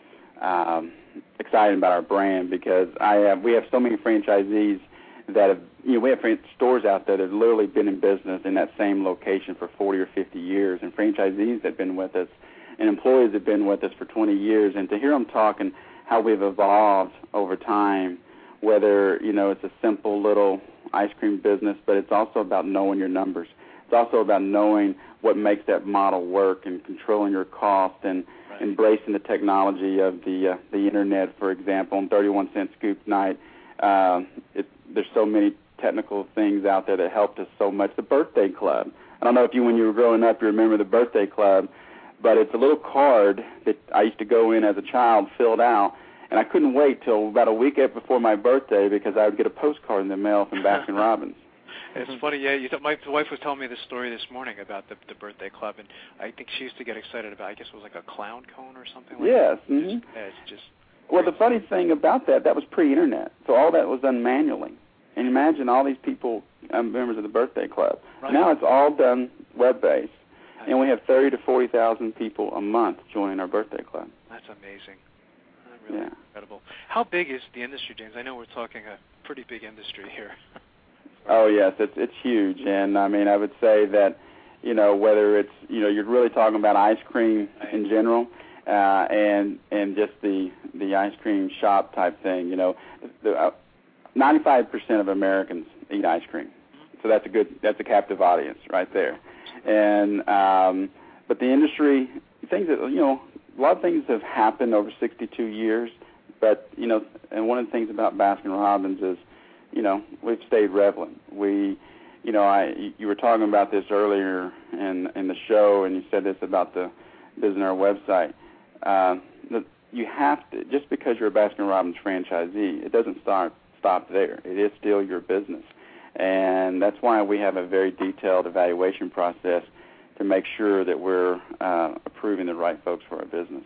um, exciting about our brand, because I have, we have so many franchisees that have, you know, we have stores out there that have literally been in business in that same location for forty or fifty years, and franchisees that have been with us, and employees have been with us for twenty years, and to hear them talking how we've evolved over time, whether, you know, it's a simple little ice cream business, but it's also about knowing your numbers. It's also about knowing what makes that model work and controlling your cost and right. embracing the technology of the uh, the internet, for example. On thirty-one cent Scoop Night, uh, it, there's so many technical things out there that helped us so much. The Birthday Club. I don't know if you, when you were growing up, you remember the Birthday Club, but it's a little card that I used to go in as a child, filled out, and I couldn't wait till about a week before my birthday because I would get a postcard in the mail from Baskin Robbins. It's funny, yeah. You th- my wife was telling me this story this morning about the, the Birthday Club, and I think she used to get excited about, I guess it was like a clown cone or something like yes, that. Yes. Mm-hmm. Yeah, it's just well, the funny thing about that, that was pre-internet, so all that was done manually. And imagine all these people, um, members of the Birthday Club. Right. Now it's all done web-based, and we have thirty to forty thousand people a month joining our Birthday Club. That's amazing. Really yeah. incredible. How big is the industry, James? I know we're talking a pretty big industry here. Oh yes, it's it's huge, and I mean I would say that, you know, whether it's, you know, you're really talking about ice cream right. in general, uh, and and just the the ice cream shop type thing. You know, the, uh, ninety-five percent of Americans eat ice cream, so that's a good that's a captive audience right there. And um, but the industry, things that, you know, a lot of things have happened over sixty-two years, but you know, and one of the things about Baskin Robbins is, you know, we've stayed relevant. We, you know, I you were talking about this earlier in in the show, and you said this about the visiting our website. Uh, the, you have to, just because you're a Baskin Robbins franchisee, it doesn't start stop there. It is still your business, and that's why we have a very detailed evaluation process to make sure that we're uh, approving the right folks for our business.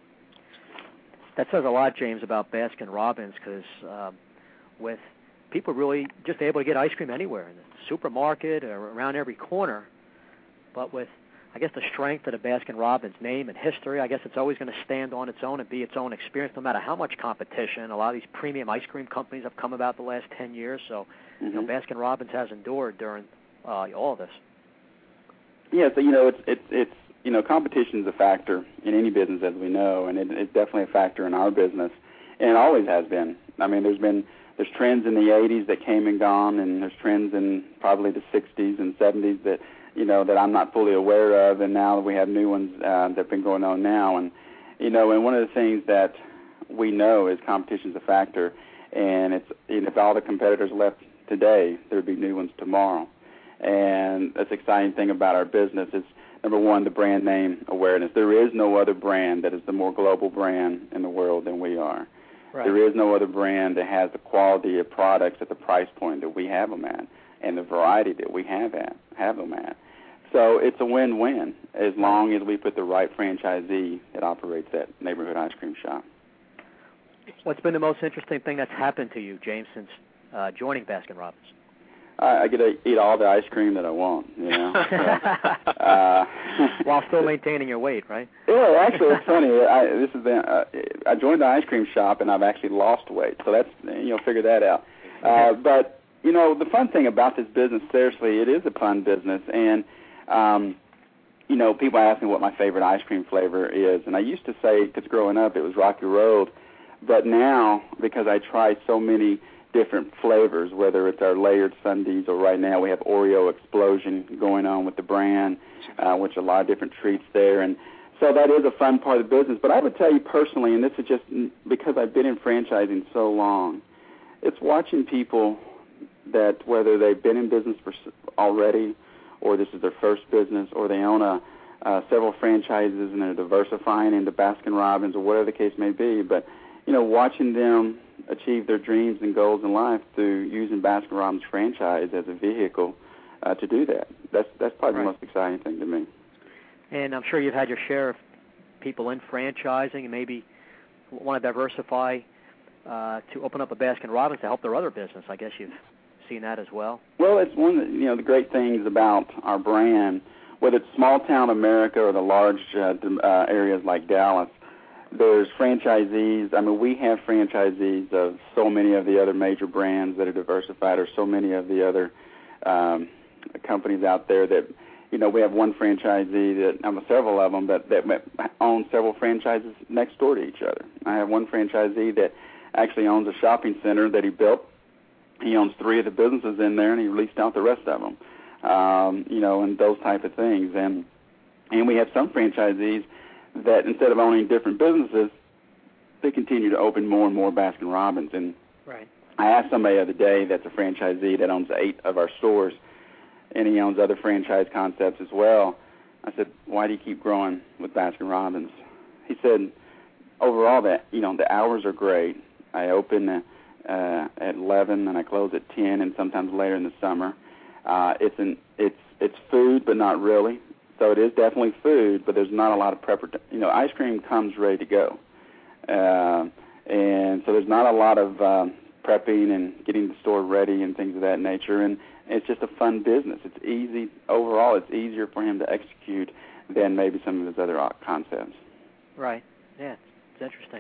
That says a lot, James, about Baskin Robbins, because um, with people really just able to get ice cream anywhere, in the supermarket or around every corner. But with, I guess, the strength of the Baskin Robbins name and history, I guess it's always going to stand on its own and be its own experience, no matter how much competition. A lot of these premium ice cream companies have come about the last ten years, so mm-hmm. you know, Baskin Robbins has endured during uh, all of this. Yeah, so, you know, it's, it's, it's you know, competition is a factor in any business, as we know, and it, it's definitely a factor in our business, and it always has been. I mean, there's been There's trends in the eighties that came and gone, and there's trends in probably the sixties and seventies that, you know, that I'm not fully aware of, and now we have new ones uh, that have been going on now. And, you know, and one of the things that we know is competition's a factor, and it's, you know, if all the competitors left today, there would be new ones tomorrow. And that's the exciting thing about our business is, number one, the brand name awareness. There is no other brand that is the more global brand in the world than we are. Right. There is no other brand that has the quality of products at the price point that we have them at, and the variety that we have at have them at. So it's a win-win as long as we put the right franchisee that operates that neighborhood ice cream shop. What's been the most interesting thing that's happened to you, James, since uh, joining Baskin Robbins? I, I get to eat all the ice cream that I want, you know. So, uh, While still maintaining your weight, right? Yeah, actually, it's funny. I, this is the, uh, I joined the ice cream shop, and I've actually lost weight. So that's, you know, figure that out. Uh, but, you know, the fun thing about this business, seriously, it is a fun business. And, um, you know, people ask me what my favorite ice cream flavor is. And I used to say, because growing up, it was Rocky Road. But now, because I tried so many different flavors, whether it's our layered sundaes or right now we have Oreo Explosion going on with the brand, uh, which a lot of different treats there. And so that is a fun part of the business. But I would tell you personally, and this is just because I've been in franchising so long, it's watching people that whether they've been in business for already or this is their first business or they own a, uh, several franchises and they're diversifying into Baskin-Robbins or whatever the case may be, but, you know, watching them achieve their dreams and goals in life through using Baskin-Robbins franchise as a vehicle uh, to do that. That's that's probably right. The most exciting thing to me. And I'm sure you've had your share of people in franchising and maybe want to diversify uh, to open up a Baskin-Robbins to help their other business. I guess you've seen that as well. Well, it's one of the, you know, the great things about our brand, whether it's small-town America or the large uh, uh, areas like Dallas, there's franchisees. I mean, we have franchisees of so many of the other major brands that are diversified, or so many of the other um, companies out there that, you know, we have one franchisee that, I mean, several of them, but that own several franchises next door to each other. I have one franchisee that actually owns a shopping center that he built. He owns three of the businesses in there, and he leased out the rest of them, um, you know, and those type of things. And and we have some franchisees that instead of owning different businesses, they continue to open more and more Baskin-Robbins. And right. I asked somebody the other day that's a franchisee that owns eight of our stores, and he owns other franchise concepts as well. I said, why do you keep growing with Baskin-Robbins? He said, overall, that you know the hours are great. I open uh, at eleven and I close at ten, and sometimes later in the summer. Uh, it's an it's it's food, but not really. So it is definitely food, but there's not a lot of prep. You know, ice cream comes ready to go, uh, and so there's not a lot of um, prepping and getting the store ready and things of that nature. And it's just a fun business. It's easy overall. It's easier for him to execute than maybe some of his other concepts. Right. Yeah, it's interesting.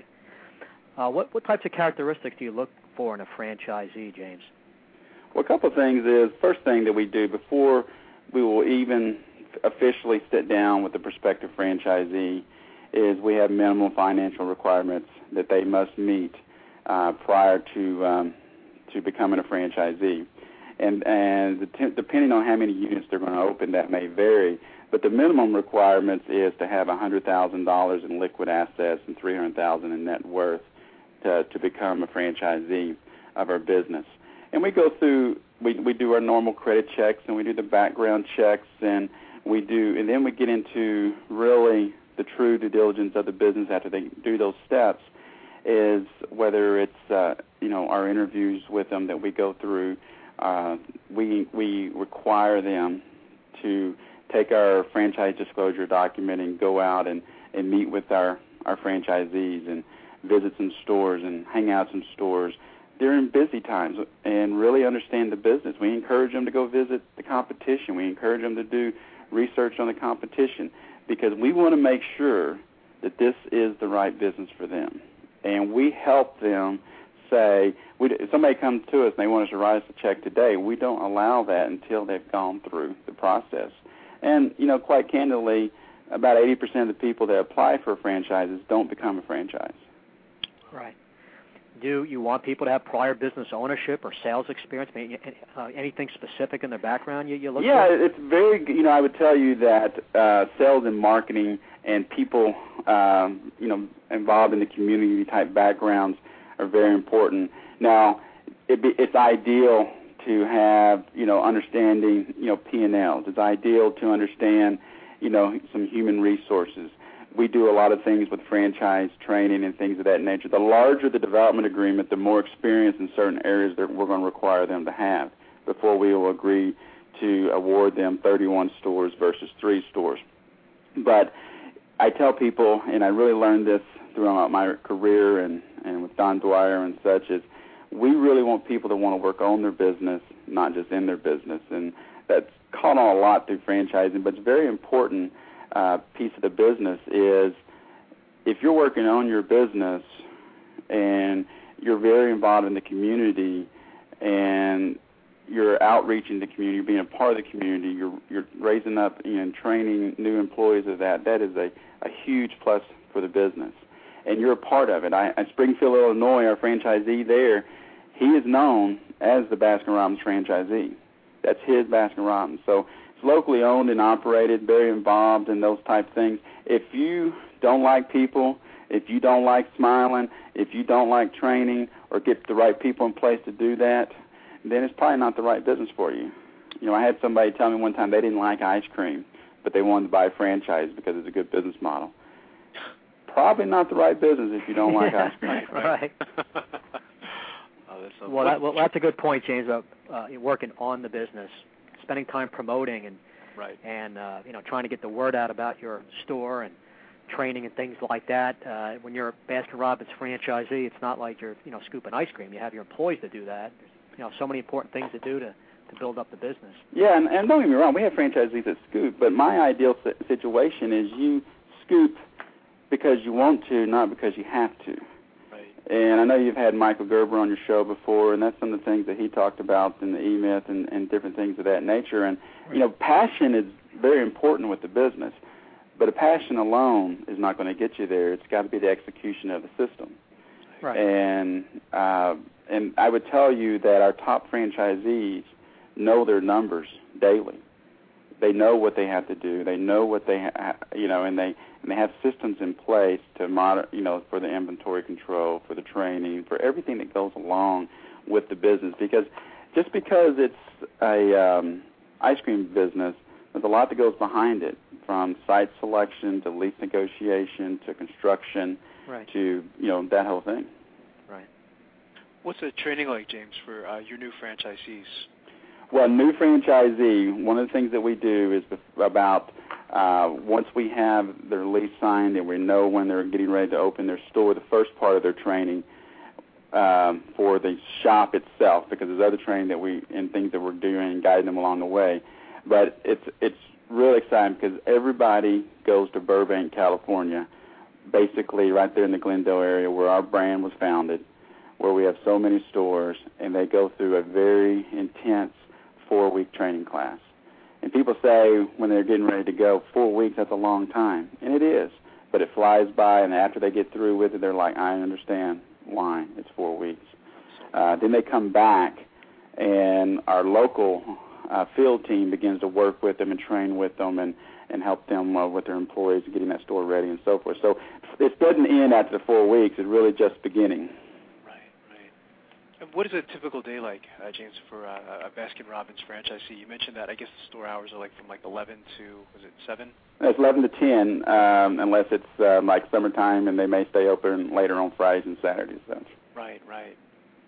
Uh, what what types of characteristics do you look for in a franchisee, James? Well, a couple of things is first thing that we do before we will even officially sit down with the prospective franchisee is we have minimum financial requirements that they must meet uh, prior to um, to becoming a franchisee. And and the t- depending on how many units they're going to open, that may vary. But the minimum requirements is to have one hundred thousand dollars in liquid assets and three hundred thousand dollars in net worth to, to become a franchisee of our business. And we go through, we, we do our normal credit checks, and we do the background checks, and we do, and then we get into really the true due diligence of the business after they do those steps, is whether it's, uh, you know, our interviews with them that we go through. Uh, we we require them to take our franchise disclosure document and go out and, and meet with our, our franchisees and visit some stores and hang out some stores during busy times and really understand the business. We encourage them to go visit the competition. We encourage them to do research on the competition because we want to make sure that this is the right business for them. And we help them say, we, if somebody comes to us and they want us to write us a check today, we don't allow that until they've gone through the process. And, you know, quite candidly, about eighty percent of the people that apply for franchises don't become a franchise. Right. Do you want people to have prior business ownership or sales experience? Uh, anything specific in their background you, you look yeah, for? Yeah, it's very, you know, I would tell you that uh, sales and marketing and people, um, you know, involved in the community-type backgrounds are very important. Now, it be, it's ideal to have, you know, understanding, you know, P and Ls. It's ideal to understand, you know, some human resources. We do a lot of things with franchise training and things of that nature. The larger the development agreement, the more experience in certain areas that we're going to require them to have before we will agree to award them thirty-one stores versus three stores. But I tell people, and I really learned this throughout my career and, and with Don Dwyer and such, is we really want people to want to work on their business not just in their business. And that's caught on a lot through franchising, but it's a very important uh, piece of the business is if you're working on your business and you're very involved in the community and you're outreaching the community, being a part of the community, you're you're raising up and training new employees of that, that is a, a huge plus for the business. And you're a part of it. I, at Springfield, Illinois, our franchisee there, he is known as the Baskin-Robbins franchisee. That's his Baskin-Robbins. So it's locally owned and operated, very involved in those type of things. If you don't like people, if you don't like smiling, if you don't like training or get the right people in place to do that, then it's probably not the right business for you. You know, I had somebody tell me one time they didn't like ice cream, but they wanted to buy a franchise because it's a good business model. Probably not the right business if you don't like ice cream. Right. right. oh, that's a, well, that, well, that's a good point, James, about uh, working on the business, spending time promoting and right. and uh, you know trying to get the word out about your store and training and things like that. Uh, when you're a Baskin-Robbins franchisee, it's not like you're you know scooping ice cream. You have your employees to do that. There's, you know, so many important things to do to, to build up the business. Yeah, and, and don't get me wrong, we have franchisees that scoop, but my ideal situation is you scoop because you want to, not because you have to. Right. And I know you've had Michael Gerber on your show before, and that's some of the things that he talked about in the E-Myth and, and different things of that nature. And, right. you know, passion is very important with the business, but a passion alone is not going to get you there. It's got to be the execution of the system. Right. And uh, and I would tell you that our top franchisees know their numbers daily. They know what they have to do. They know what they, ha- you know, and they and they have systems in place to monitor, you know, for the inventory control, for the training, for everything that goes along with the business. Because just because it's a um, ice cream business, there's a lot that goes behind it, from site selection to lease negotiation to construction, right. to you know that whole thing. Right. What's the training like, James, for uh, your new franchisees? Well, new franchisee, one of the things that we do is about uh, once we have their lease signed and we know when they're getting ready to open their store, the first part of their training um, for the shop itself, because there's other training that we and things that we're doing and guiding them along the way. But it's it's really exciting because everybody goes to Burbank, California, basically right there in the Glendale area where our brand was founded, where we have so many stores, and they go through a very intense four-week training class. And people say when they're getting ready to go, four weeks, that's a long time. And it is. But it flies by, and after they get through with it, they're like, I understand why it's four weeks. Uh, then they come back, and our local uh, field team begins to work with them and train with them and, and help them uh, with their employees getting that store ready and so forth. So it doesn't end after the four weeks. It's really just beginning. What is a typical day like, uh, James, for uh, a Baskin-Robbins franchisee? You mentioned that I guess the store hours are like from like eleven to, was it seven? It's eleven to ten, um, unless it's uh, like summertime, and they may stay open later on Fridays and Saturdays. So. Right, right.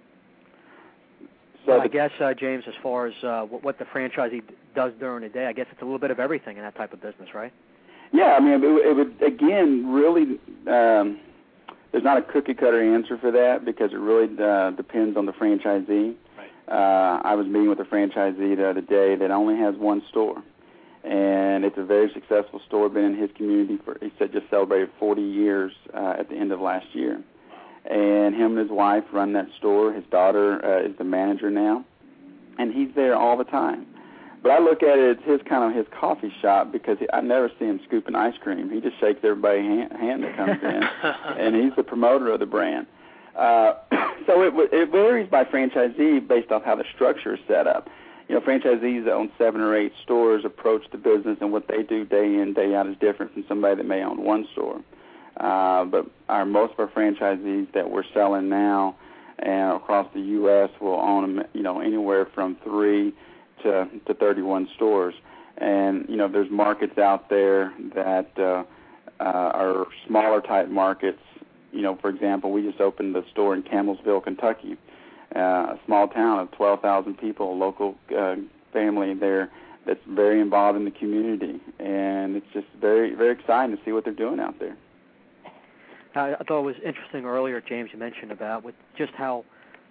So well, I guess, uh, James, as far as uh, what the franchisee does during the day, I guess it's a little bit of everything in that type of business, right? Yeah, I mean, it, it would, again, really... Um, There's not a cookie-cutter answer for that because it really uh, depends on the franchisee. Right. Uh, I was meeting with a franchisee the other day that only has one store, and it's a very successful store, been in his community for, he said, just celebrated forty years uh, at the end of last year. And him and his wife run that store. His daughter uh, is the manager now, and he's there all the time. But I look at it as his kind of his coffee shop because he, I never see him scooping ice cream. He just shakes everybody's hand, hand that comes in, and he's the promoter of the brand. Uh, so it, it varies by franchisee based off how the structure is set up. You know, franchisees that own seven or eight stores approach the business, and what they do day in, day out is different from somebody that may own one store. Uh, but our most of our franchisees that we're selling now and across the U S will own, you know, anywhere from three to, to thirty-one stores. And, you know, there's markets out there that uh, uh, are smaller type markets. You know, for example, we just opened a store in Campbellsville, Kentucky, uh, a small town of twelve thousand people, a local uh, family there that's very involved in the community. And it's just very, very exciting to see what they're doing out there. I thought it was interesting earlier, James, you mentioned about with just how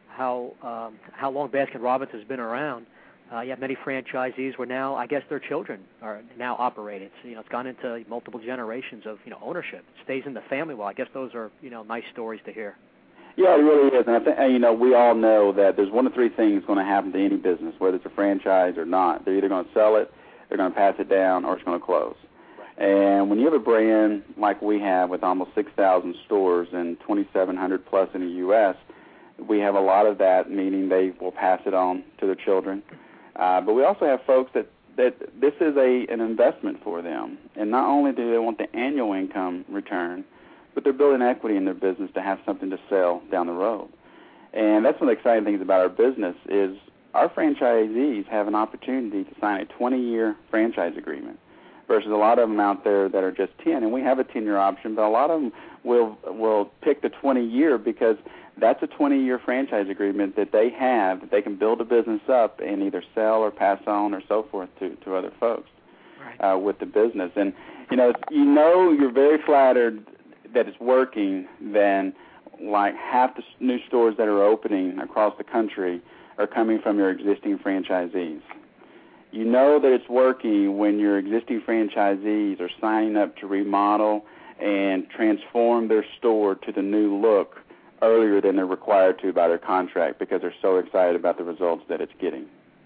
how um, how long Baskin-Robbins has been around, uh, you have many franchisees where now, I guess, their children are now operating. So, you know, it's gone into multiple generations of, you know, ownership. It stays in the family well. I guess those are, you know, nice stories to hear. Yeah, it really is. And I think, you know, we all know that there's one of three things going to happen to any business, whether it's a franchise or not. They're either going to sell it, they're going to pass it down, or it's going to close. Right. And when you have a brand like we have with almost six thousand stores and twenty-seven hundred plus in the U S, we have a lot of that, meaning they will pass it on to their children. Uh, but we also have folks that, that this is a an investment for them. And not only do they want the annual income return, but they're building equity in their business to have something to sell down the road. And that's one of the exciting things about our business is our franchisees have an opportunity to sign a twenty-year franchise agreement versus a lot of them out there that are just ten. And we have a ten-year option, but a lot of them will will pick the twenty-year because that's a twenty-year franchise agreement that they have that they can build a business up and either sell or pass on or so forth to, to other folks right. uh, with the business. And, you know, you know you're very flattered that it's working then like half the new stores that are opening across the country are coming from your existing franchisees. You know that it's working when your existing franchisees are signing up to remodel and transform their store to the new look earlier than they're required to by their contract because they're so excited about the results that it's getting.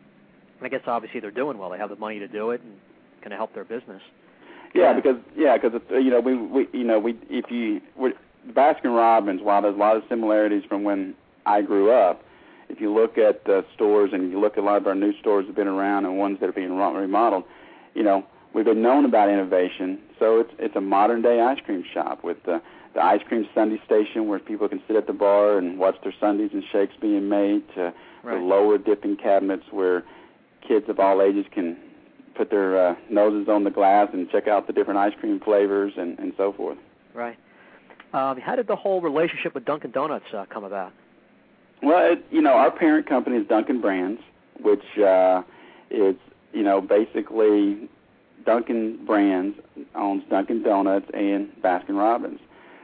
I guess obviously they're doing well. They have the money to do it and going to help their business. Yeah, because yeah, because you know we, we you know we if you Baskin-Robbins, while there's a lot of similarities from when I grew up, if you look at the stores and you look at a lot of our new stores that have been around and ones that are being remodeled, you know we've been known about innovation. So it's it's a modern day ice cream shop with the the ice cream sundae station where people can sit at the bar and watch their sundaes and shakes being made, to right. the lower dipping cabinets where kids of all ages can put their uh, noses on the glass and check out the different ice cream flavors and, and so forth. Right. Um, how did the whole relationship with Dunkin' Donuts uh, come about? Well, it, you know, our parent company is Dunkin' Brands, which uh, is, you know, basically Dunkin' Brands owns Dunkin' Donuts and Baskin-Robbins.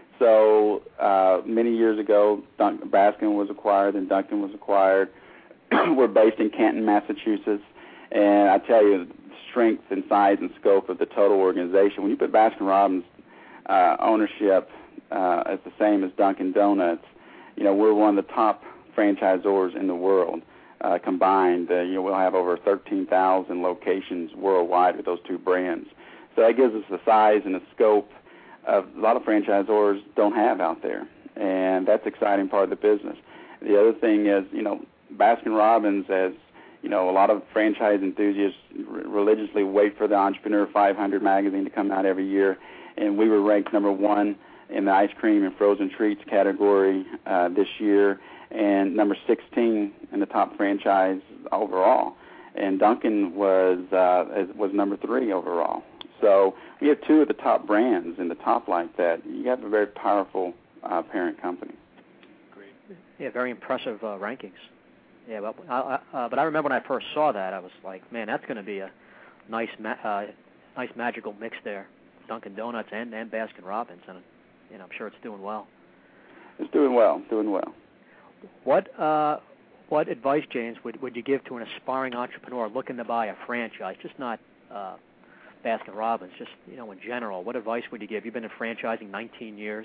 So uh, many years ago, Dun- Baskin was acquired and Dunkin' was acquired. We're based in Canton, Massachusetts, and I tell you, the strength and size and scope of the total organization, when you put Baskin-Robbins uh, ownership uh, as the same as Dunkin' Donuts, you know, we're one of the top franchisors in the world uh, combined. Uh, you know, we'll have over thirteen thousand locations worldwide with those two brands. So that gives us the size and the scope of a lot of franchisors don't have out there, and that's an exciting part of the business. The other thing is, you know, Baskin-Robbins, as you know, a lot of franchise enthusiasts r- religiously wait for the Entrepreneur five hundred magazine to come out every year, and we were ranked number one in the ice cream and frozen treats category uh, this year, and number sixteen in the top franchise overall. And Dunkin' was uh, was number three overall. So we have two of the top brands in the top like that. You have a very powerful uh, parent company. Great. Yeah, very impressive uh, rankings. Yeah, but I, uh, but I remember when I first saw that, I was like, man, that's going to be a nice, ma- uh, nice magical mix there, Dunkin' Donuts and, and Baskin-Robbins, and you know, I'm sure it's doing well. It's doing well, doing well. What uh, what advice, James, would would you give to an aspiring entrepreneur looking to buy a franchise, just not uh, Baskin-Robbins, just, you know, in general? What advice would you give? You've been in franchising nineteen years.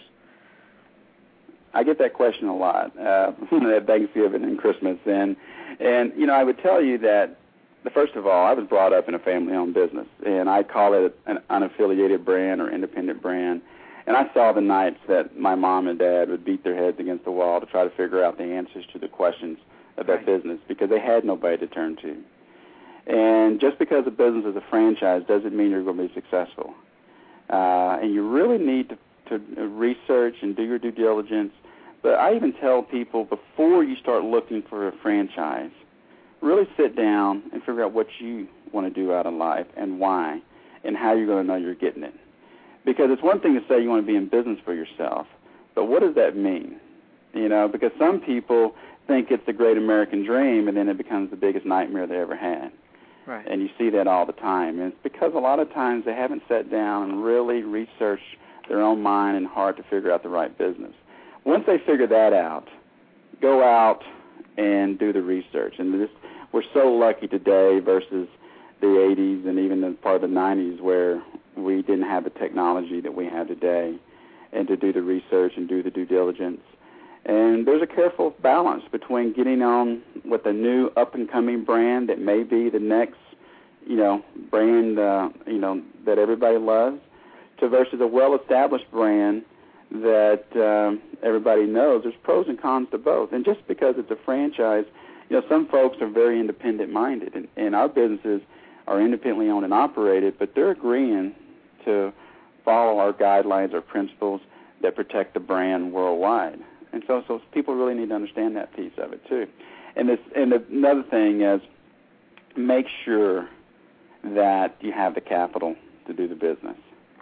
I get that question a lot uh, at Thanksgiving and Christmas, and and you know I would tell you that the first of all, I was brought up in a family-owned business, and I call it an unaffiliated brand or independent brand. And I saw the nights that my mom and dad would beat their heads against the wall to try to figure out the answers to the questions of that right. business because they had nobody to turn to. And just because a business is a franchise doesn't mean you're going to be successful. Uh, and you really need to, to research and do your due diligence. But I even tell people before you start looking for a franchise, really sit down and figure out what you want to do out of life and why and how you're going to know you're getting it. Because it's one thing to say you want to be in business for yourself, but what does that mean? You know, because some people think it's the great American dream, and then it becomes the biggest nightmare they ever had. Right. And you see that all the time. And it's because a lot of times they haven't sat down and really researched their own mind and heart to figure out the right business. Once they figure that out, go out and do the research. And this, we're so lucky today versus the eighties and even the part of the nineties where we didn't have the technology that we have today, and to do the research and do the due diligence. And there's a careful balance between getting on with a new up-and-coming brand that may be the next, you know, brand, uh, you know, that everybody loves, to versus a well-established brand that um, everybody knows. There's pros and cons to both. And just because it's a franchise, you know, some folks are very independent-minded, and, and our businesses are independently owned and operated, but they're agreeing to follow our guidelines, our principles that protect the brand worldwide. And so, so people really need to understand that piece of it too. And this, and the, another thing is, make sure that you have the capital to do the business,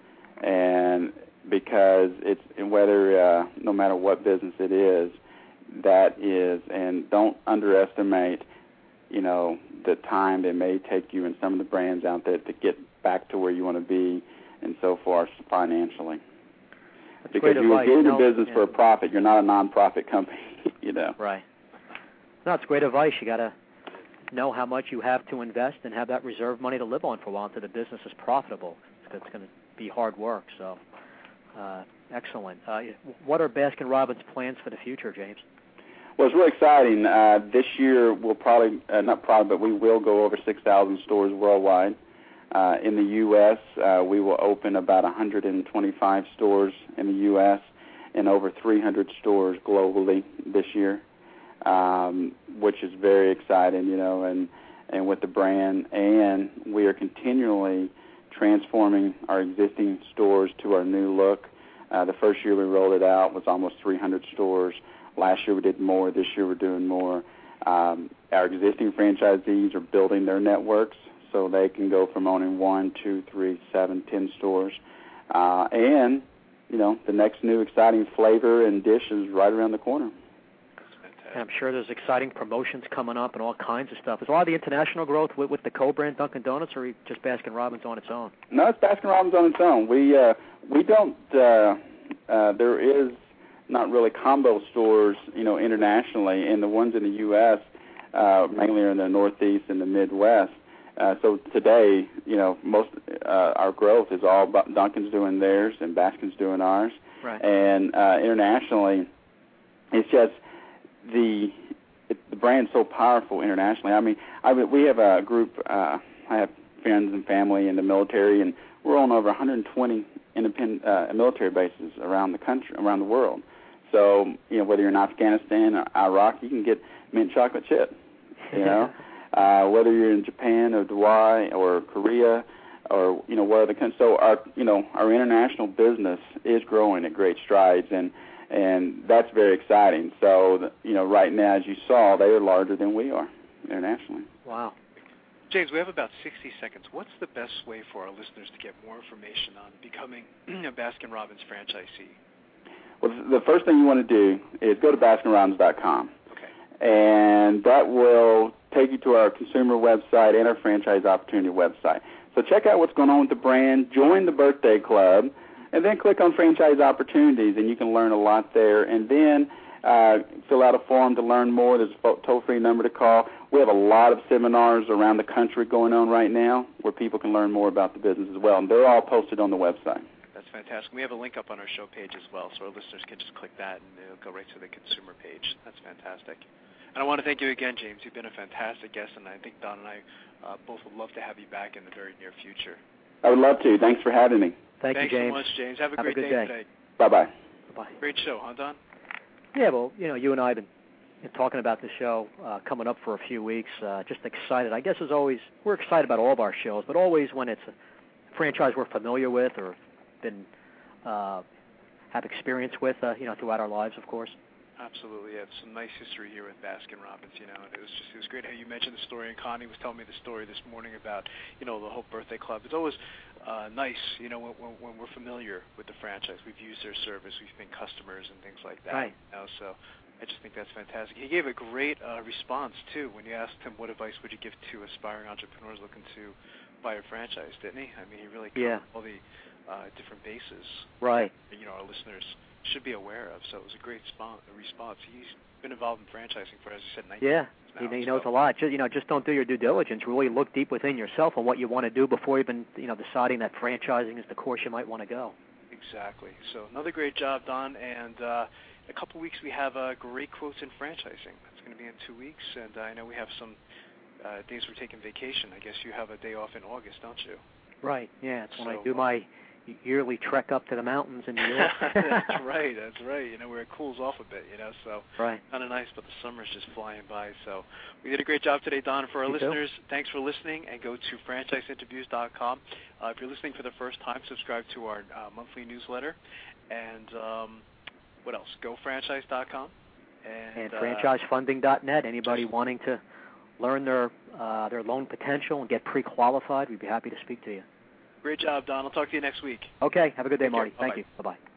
and because it's whether uh, no matter what business it is, that is, and don't underestimate, you know, the time it may take you and some of the brands out there to get back to where you want to be, and so forth financially. That's because you're advice. in the no, business yeah. for a profit. You're not a non-profit company, you know. Right. No, it's great advice. You got to know how much you have to invest and have that reserve money to live on for a while until the business is profitable. It's going to be hard work. So, uh, excellent. Uh, what are Baskin-Robbins' plans for the future, James? Well, it's really exciting. Uh, this year, we'll probably, uh, not probably, but we will go over six thousand stores worldwide. Uh, in the U S, uh, we will open about one hundred twenty-five stores in the U S and over three hundred stores globally this year, um, which is very exciting, you know, and, and with the brand. And we are continually transforming our existing stores to our new look. Uh, the first year we rolled it out was almost three hundred stores. Last year we did more. This year we're doing more. Um, our existing franchisees are building their networks so they can go from owning one, two, three, seven, ten stores. Uh, and, you know, the next new exciting flavor and dish is right around the corner. And I'm sure there's exciting promotions coming up and all kinds of stuff. Is a lot of the international growth with, with the co-brand Dunkin' Donuts, or just Baskin-Robbins on its own? No, it's Baskin-Robbins on its own. We uh, we don't. Uh, uh, there is not really combo stores, you know, internationally, and the ones in the U S uh, mainly are in the Northeast and the Midwest. Uh, so today, you know, most uh, our growth is all about Dunkin's doing theirs and Baskin's doing ours. Right. And uh, internationally, it's just the it, the brand's so powerful internationally. I mean, I we have a group. Uh, I have friends and family in the military, and we're on over one hundred twenty independent uh, military bases around the country, around the world. So, you know, whether you're in Afghanistan or Iraq, you can get mint chocolate chip. You know, uh, whether you're in Japan or Dubai or Korea or, you know, what other countries. So our, you know, our international business is growing at great strides, and and that's very exciting. So, you know, right now, as you saw, they are larger than we are internationally. Wow. James, we have about sixty seconds. What's the best way for our listeners to get more information on becoming a Baskin-Robbins franchisee? Well, the first thing you want to do is go to Baskin Robbins dot com. Okay. And that will take you to our consumer website and our franchise opportunity website. So check out what's going on with the brand, join the birthday club, and then click on franchise opportunities, and you can learn a lot there. And then uh, fill out a form to learn more. There's a toll-free number to call. We have a lot of seminars around the country going on right now where people can learn more about the business as well, and they're all posted on the website. That's fantastic. We have a link up on our show page as well, so our listeners can just click that and it'll go right to the consumer page. That's fantastic. And I want to thank you again, James. You've been a fantastic guest, and I think Don and I uh, both would love to have you back in the very near future. I would love to. Thanks for having me. Thank Thanks you, James. so much, James. Have a Have great a good day, day today. Bye-bye. Bye-bye. Great show, huh, Don? Yeah, well, you know, you and I have been talking about the show uh, coming up for a few weeks. Uh, just excited. I guess as always, we're excited about all of our shows, but always when it's a franchise we're familiar with or been uh, have experience with, uh, you know, throughout our lives, of course. Absolutely, yeah. Some nice history here with Baskin-Robbins, you know, and it was just it was great how you mentioned the story, and Connie was telling me the story this morning about, you know, the Hope Birthday Club. It's always uh, nice, you know, when, when, when we're familiar with the franchise. We've used their service, we've been customers and things like that. Right. You know, so I just think that's fantastic. He gave a great uh, response, too, when you asked him what advice would you give to aspiring entrepreneurs looking to buy a franchise, didn't he? I mean, he really covered Yeah. all the uh, different bases. Right. You know, our listeners should be aware of. So it was a great spon- response. He's been involved in franchising for, as you said, nineteen yeah. Now, he, he knows so. a lot. Just, you know, just don't do your due diligence. Really look deep within yourself on what you want to do before even, you know, deciding that franchising is the course you might want to go. Exactly. So another great job, Don. And uh, in a couple weeks we have uh, great quotes in franchising. That's going to be in two weeks. And uh, I know we have some uh, days we're taking vacation. I guess you have a day off in August, don't you? Right. Yeah. It's when so, I do my yearly trek up to the mountains in New York. That's right. That's right. You know, where it cools off a bit, you know, so right. kind of nice, but the summer's just flying by. So we did a great job today, Don. For our you listeners, too. Thanks for listening, and go to franchise interviews dot com. Uh, if you're listening for the first time, subscribe to our uh, monthly newsletter. And um, what else? go franchise dot com. And, and uh, franchise funding dot net. Anybody wanting to learn their uh, their loan potential and get pre-qualified, we'd be happy to speak to you. Great job, Don. I'll talk to you next week. Okay. Have a good day, Take Marty. care. Thank Bye-bye. you. Bye-bye.